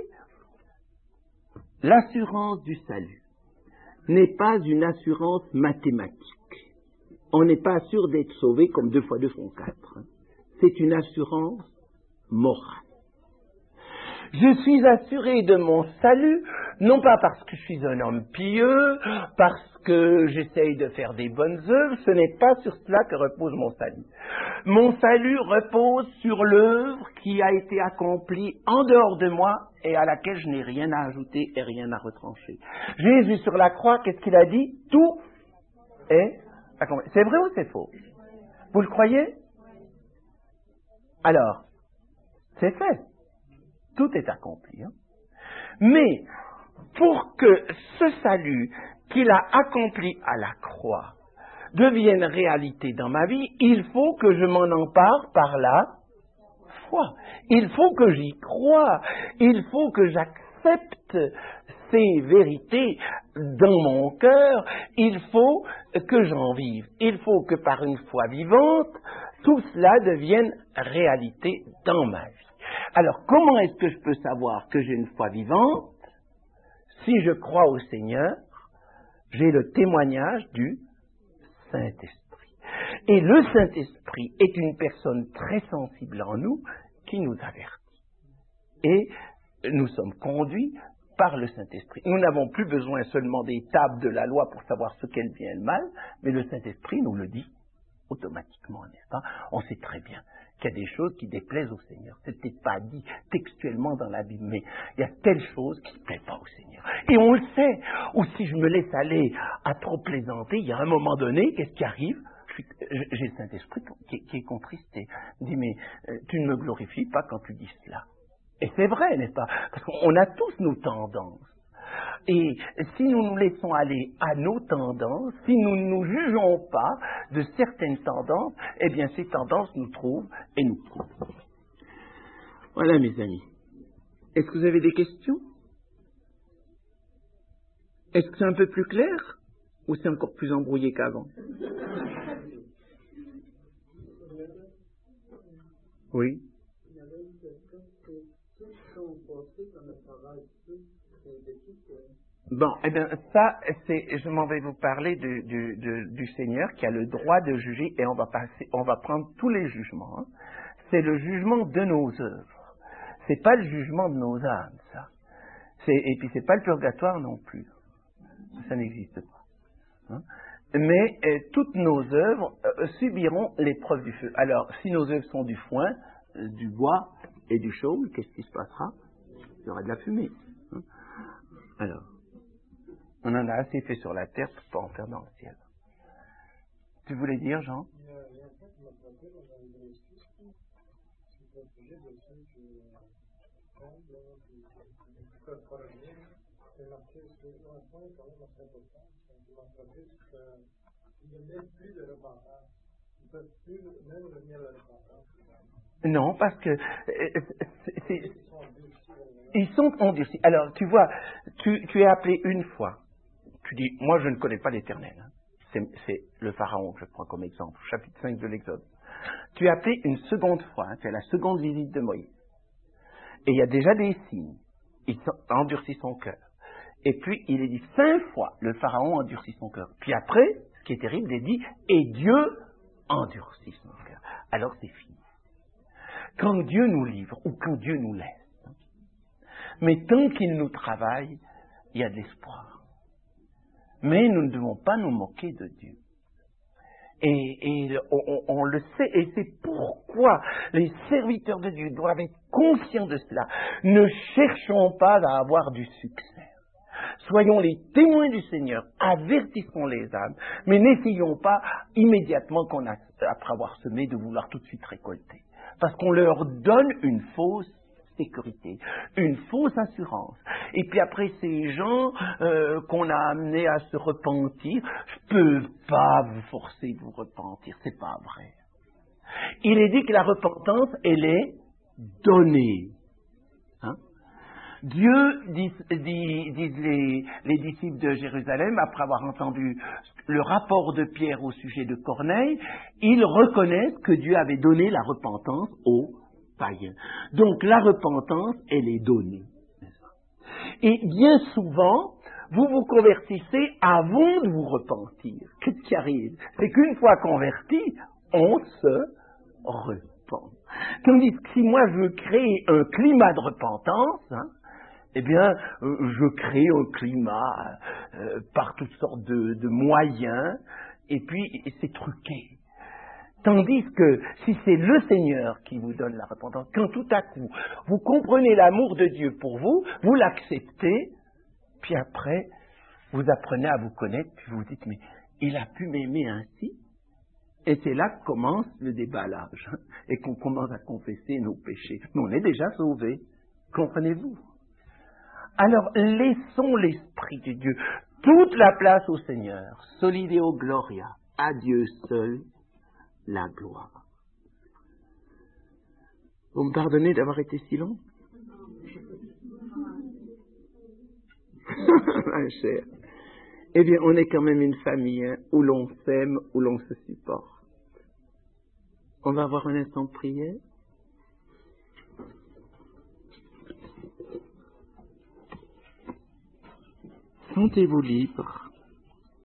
l'assurance du salut n'est pas une assurance mathématique. On n'est pas sûr d'être sauvé comme 2 fois 2 font 4. C'est une assurance morale. Je suis assuré de mon salut, non pas parce que je suis un homme pieux, parce que j'essaye de faire des bonnes œuvres, ce n'est pas sur cela que repose mon salut. Mon salut repose sur l'œuvre qui a été accomplie en dehors de moi et à laquelle je n'ai rien à ajouter et rien à retrancher. Jésus sur la croix, qu'est-ce qu'il a dit? Tout est accompli. C'est vrai ou c'est faux? Vous le croyez? Alors, c'est fait. Tout est accompli. Hein? Mais, pour que ce salut qu'il a accompli à la croix devienne réalité dans ma vie, il faut que je m'en empare par la foi. Il faut que j'y croie. Il faut que j'accepte ces vérités dans mon cœur. Il faut que j'en vive. Il faut que par une foi vivante, tout cela devienne réalité dans ma vie. Alors, comment est-ce que je peux savoir que j'ai une foi vivante? Si je crois au Seigneur, j'ai le témoignage du Saint-Esprit. Et le Saint-Esprit est une personne très sensible en nous qui nous avertit. Et nous sommes conduits par le Saint-Esprit. Nous n'avons plus besoin seulement des tables de la loi pour savoir ce qu'est le bien et le mal, mais le Saint-Esprit nous le dit automatiquement, n'est-ce pas? On sait très bien qu'il y a des choses qui déplaisent au Seigneur. C'est peut-être pas dit textuellement dans la Bible, mais il y a telle chose qui ne plaît pas au Seigneur. Et on le sait. Ou si je me laisse aller à trop plaisanter, il y a un moment donné, qu'est-ce qui arrive? J'ai le Saint-Esprit qui est contristé. Il dit, mais tu ne me glorifies pas quand tu dis cela. Et c'est vrai, n'est-ce pas? Parce qu'on a tous nos tendances. Et si nous nous laissons aller à nos tendances, si nous ne nous jugeons pas de certaines tendances, eh bien ces tendances nous trouvent et nous trouvent. Voilà mes amis. Est-ce que vous avez des questions? Est-ce que c'est un peu plus clair? Ou c'est encore plus embrouillé qu'avant? Oui. Bon, eh bien, ça, je m'en vais vous parler du Seigneur qui a le droit de juger et on va prendre tous les jugements. Hein. C'est le jugement de nos œuvres. C'est pas le jugement de nos âmes, ça. Et puis c'est pas le purgatoire non plus. Ça n'existe pas. Hein. Mais toutes nos œuvres subiront l'épreuve du feu. Alors, si nos œuvres sont du foin, du bois et du chaume, qu'est-ce qui se passera? Il y aura de la fumée. Hein. Alors, on en a assez fait sur la terre pour pas en faire dans le ciel. Tu voulais dire, Jean? Non, parce que ils sont endurcis. Alors, tu vois, tu es appelé une fois. Tu dis, moi je ne connais pas l'Éternel. C'est le Pharaon que je prends comme exemple, chapitre 5 de l'Exode. Tu es appelé une seconde fois, hein, tu as la seconde visite de Moïse. Et il y a déjà des signes. Il endurcit son cœur. Et puis, il est dit 5 fois, le Pharaon endurcit son cœur. Puis après, ce qui est terrible, il est dit, et Dieu endurcit son cœur. Alors c'est fini. Quand Dieu nous livre, ou quand Dieu nous laisse, hein. Mais tant qu'il nous travaille, il y a de l'espoir. Mais nous ne devons pas nous moquer de Dieu. Et on le sait, et c'est pourquoi les serviteurs de Dieu doivent être conscients de cela. Ne cherchons pas à avoir du succès. Soyons les témoins du Seigneur, avertissons les âmes, mais n'essayons pas immédiatement, après avoir semé, de vouloir tout de suite récolter. Parce qu'on leur donne une fausse sécurité, une fausse assurance. Et puis après, ces gens qu'on a amenés à se repentir, je ne peux pas vous forcer de vous repentir, c'est pas vrai. Il est dit que la repentance, elle est donnée. Hein? Dieu, disent les disciples de Jérusalem, après avoir entendu le rapport de Pierre au sujet de Corneille, ils reconnaissent que Dieu avait donné la repentance aux païens. Donc la repentance, elle est donnée. Et bien souvent, vous vous convertissez avant de vous repentir. Qu'est-ce qui arrive? C'est qu'une fois converti, on se repent. Tandis que si moi je veux créer un climat de repentance, eh bien, je crée un climat par toutes sortes de moyens, et puis c'est truqué. Tandis que si c'est le Seigneur qui vous donne la repentance, quand tout à coup vous comprenez l'amour de Dieu pour vous, vous l'acceptez, puis après vous apprenez à vous connaître, puis vous vous dites, mais il a pu m'aimer ainsi? Et c'est là que commence le déballage, et qu'on commence à confesser nos péchés. Mais on est déjà sauvés, comprenez-vous? Alors laissons l'Esprit de Dieu, toute la place au Seigneur, solideo gloria, à Dieu seul la gloire. Vous me pardonnez d'avoir été si long? Ma chère. Eh bien, on est quand même une famille où l'on s'aime, où l'on se supporte. On va avoir un instant de prière. Sentez-vous libre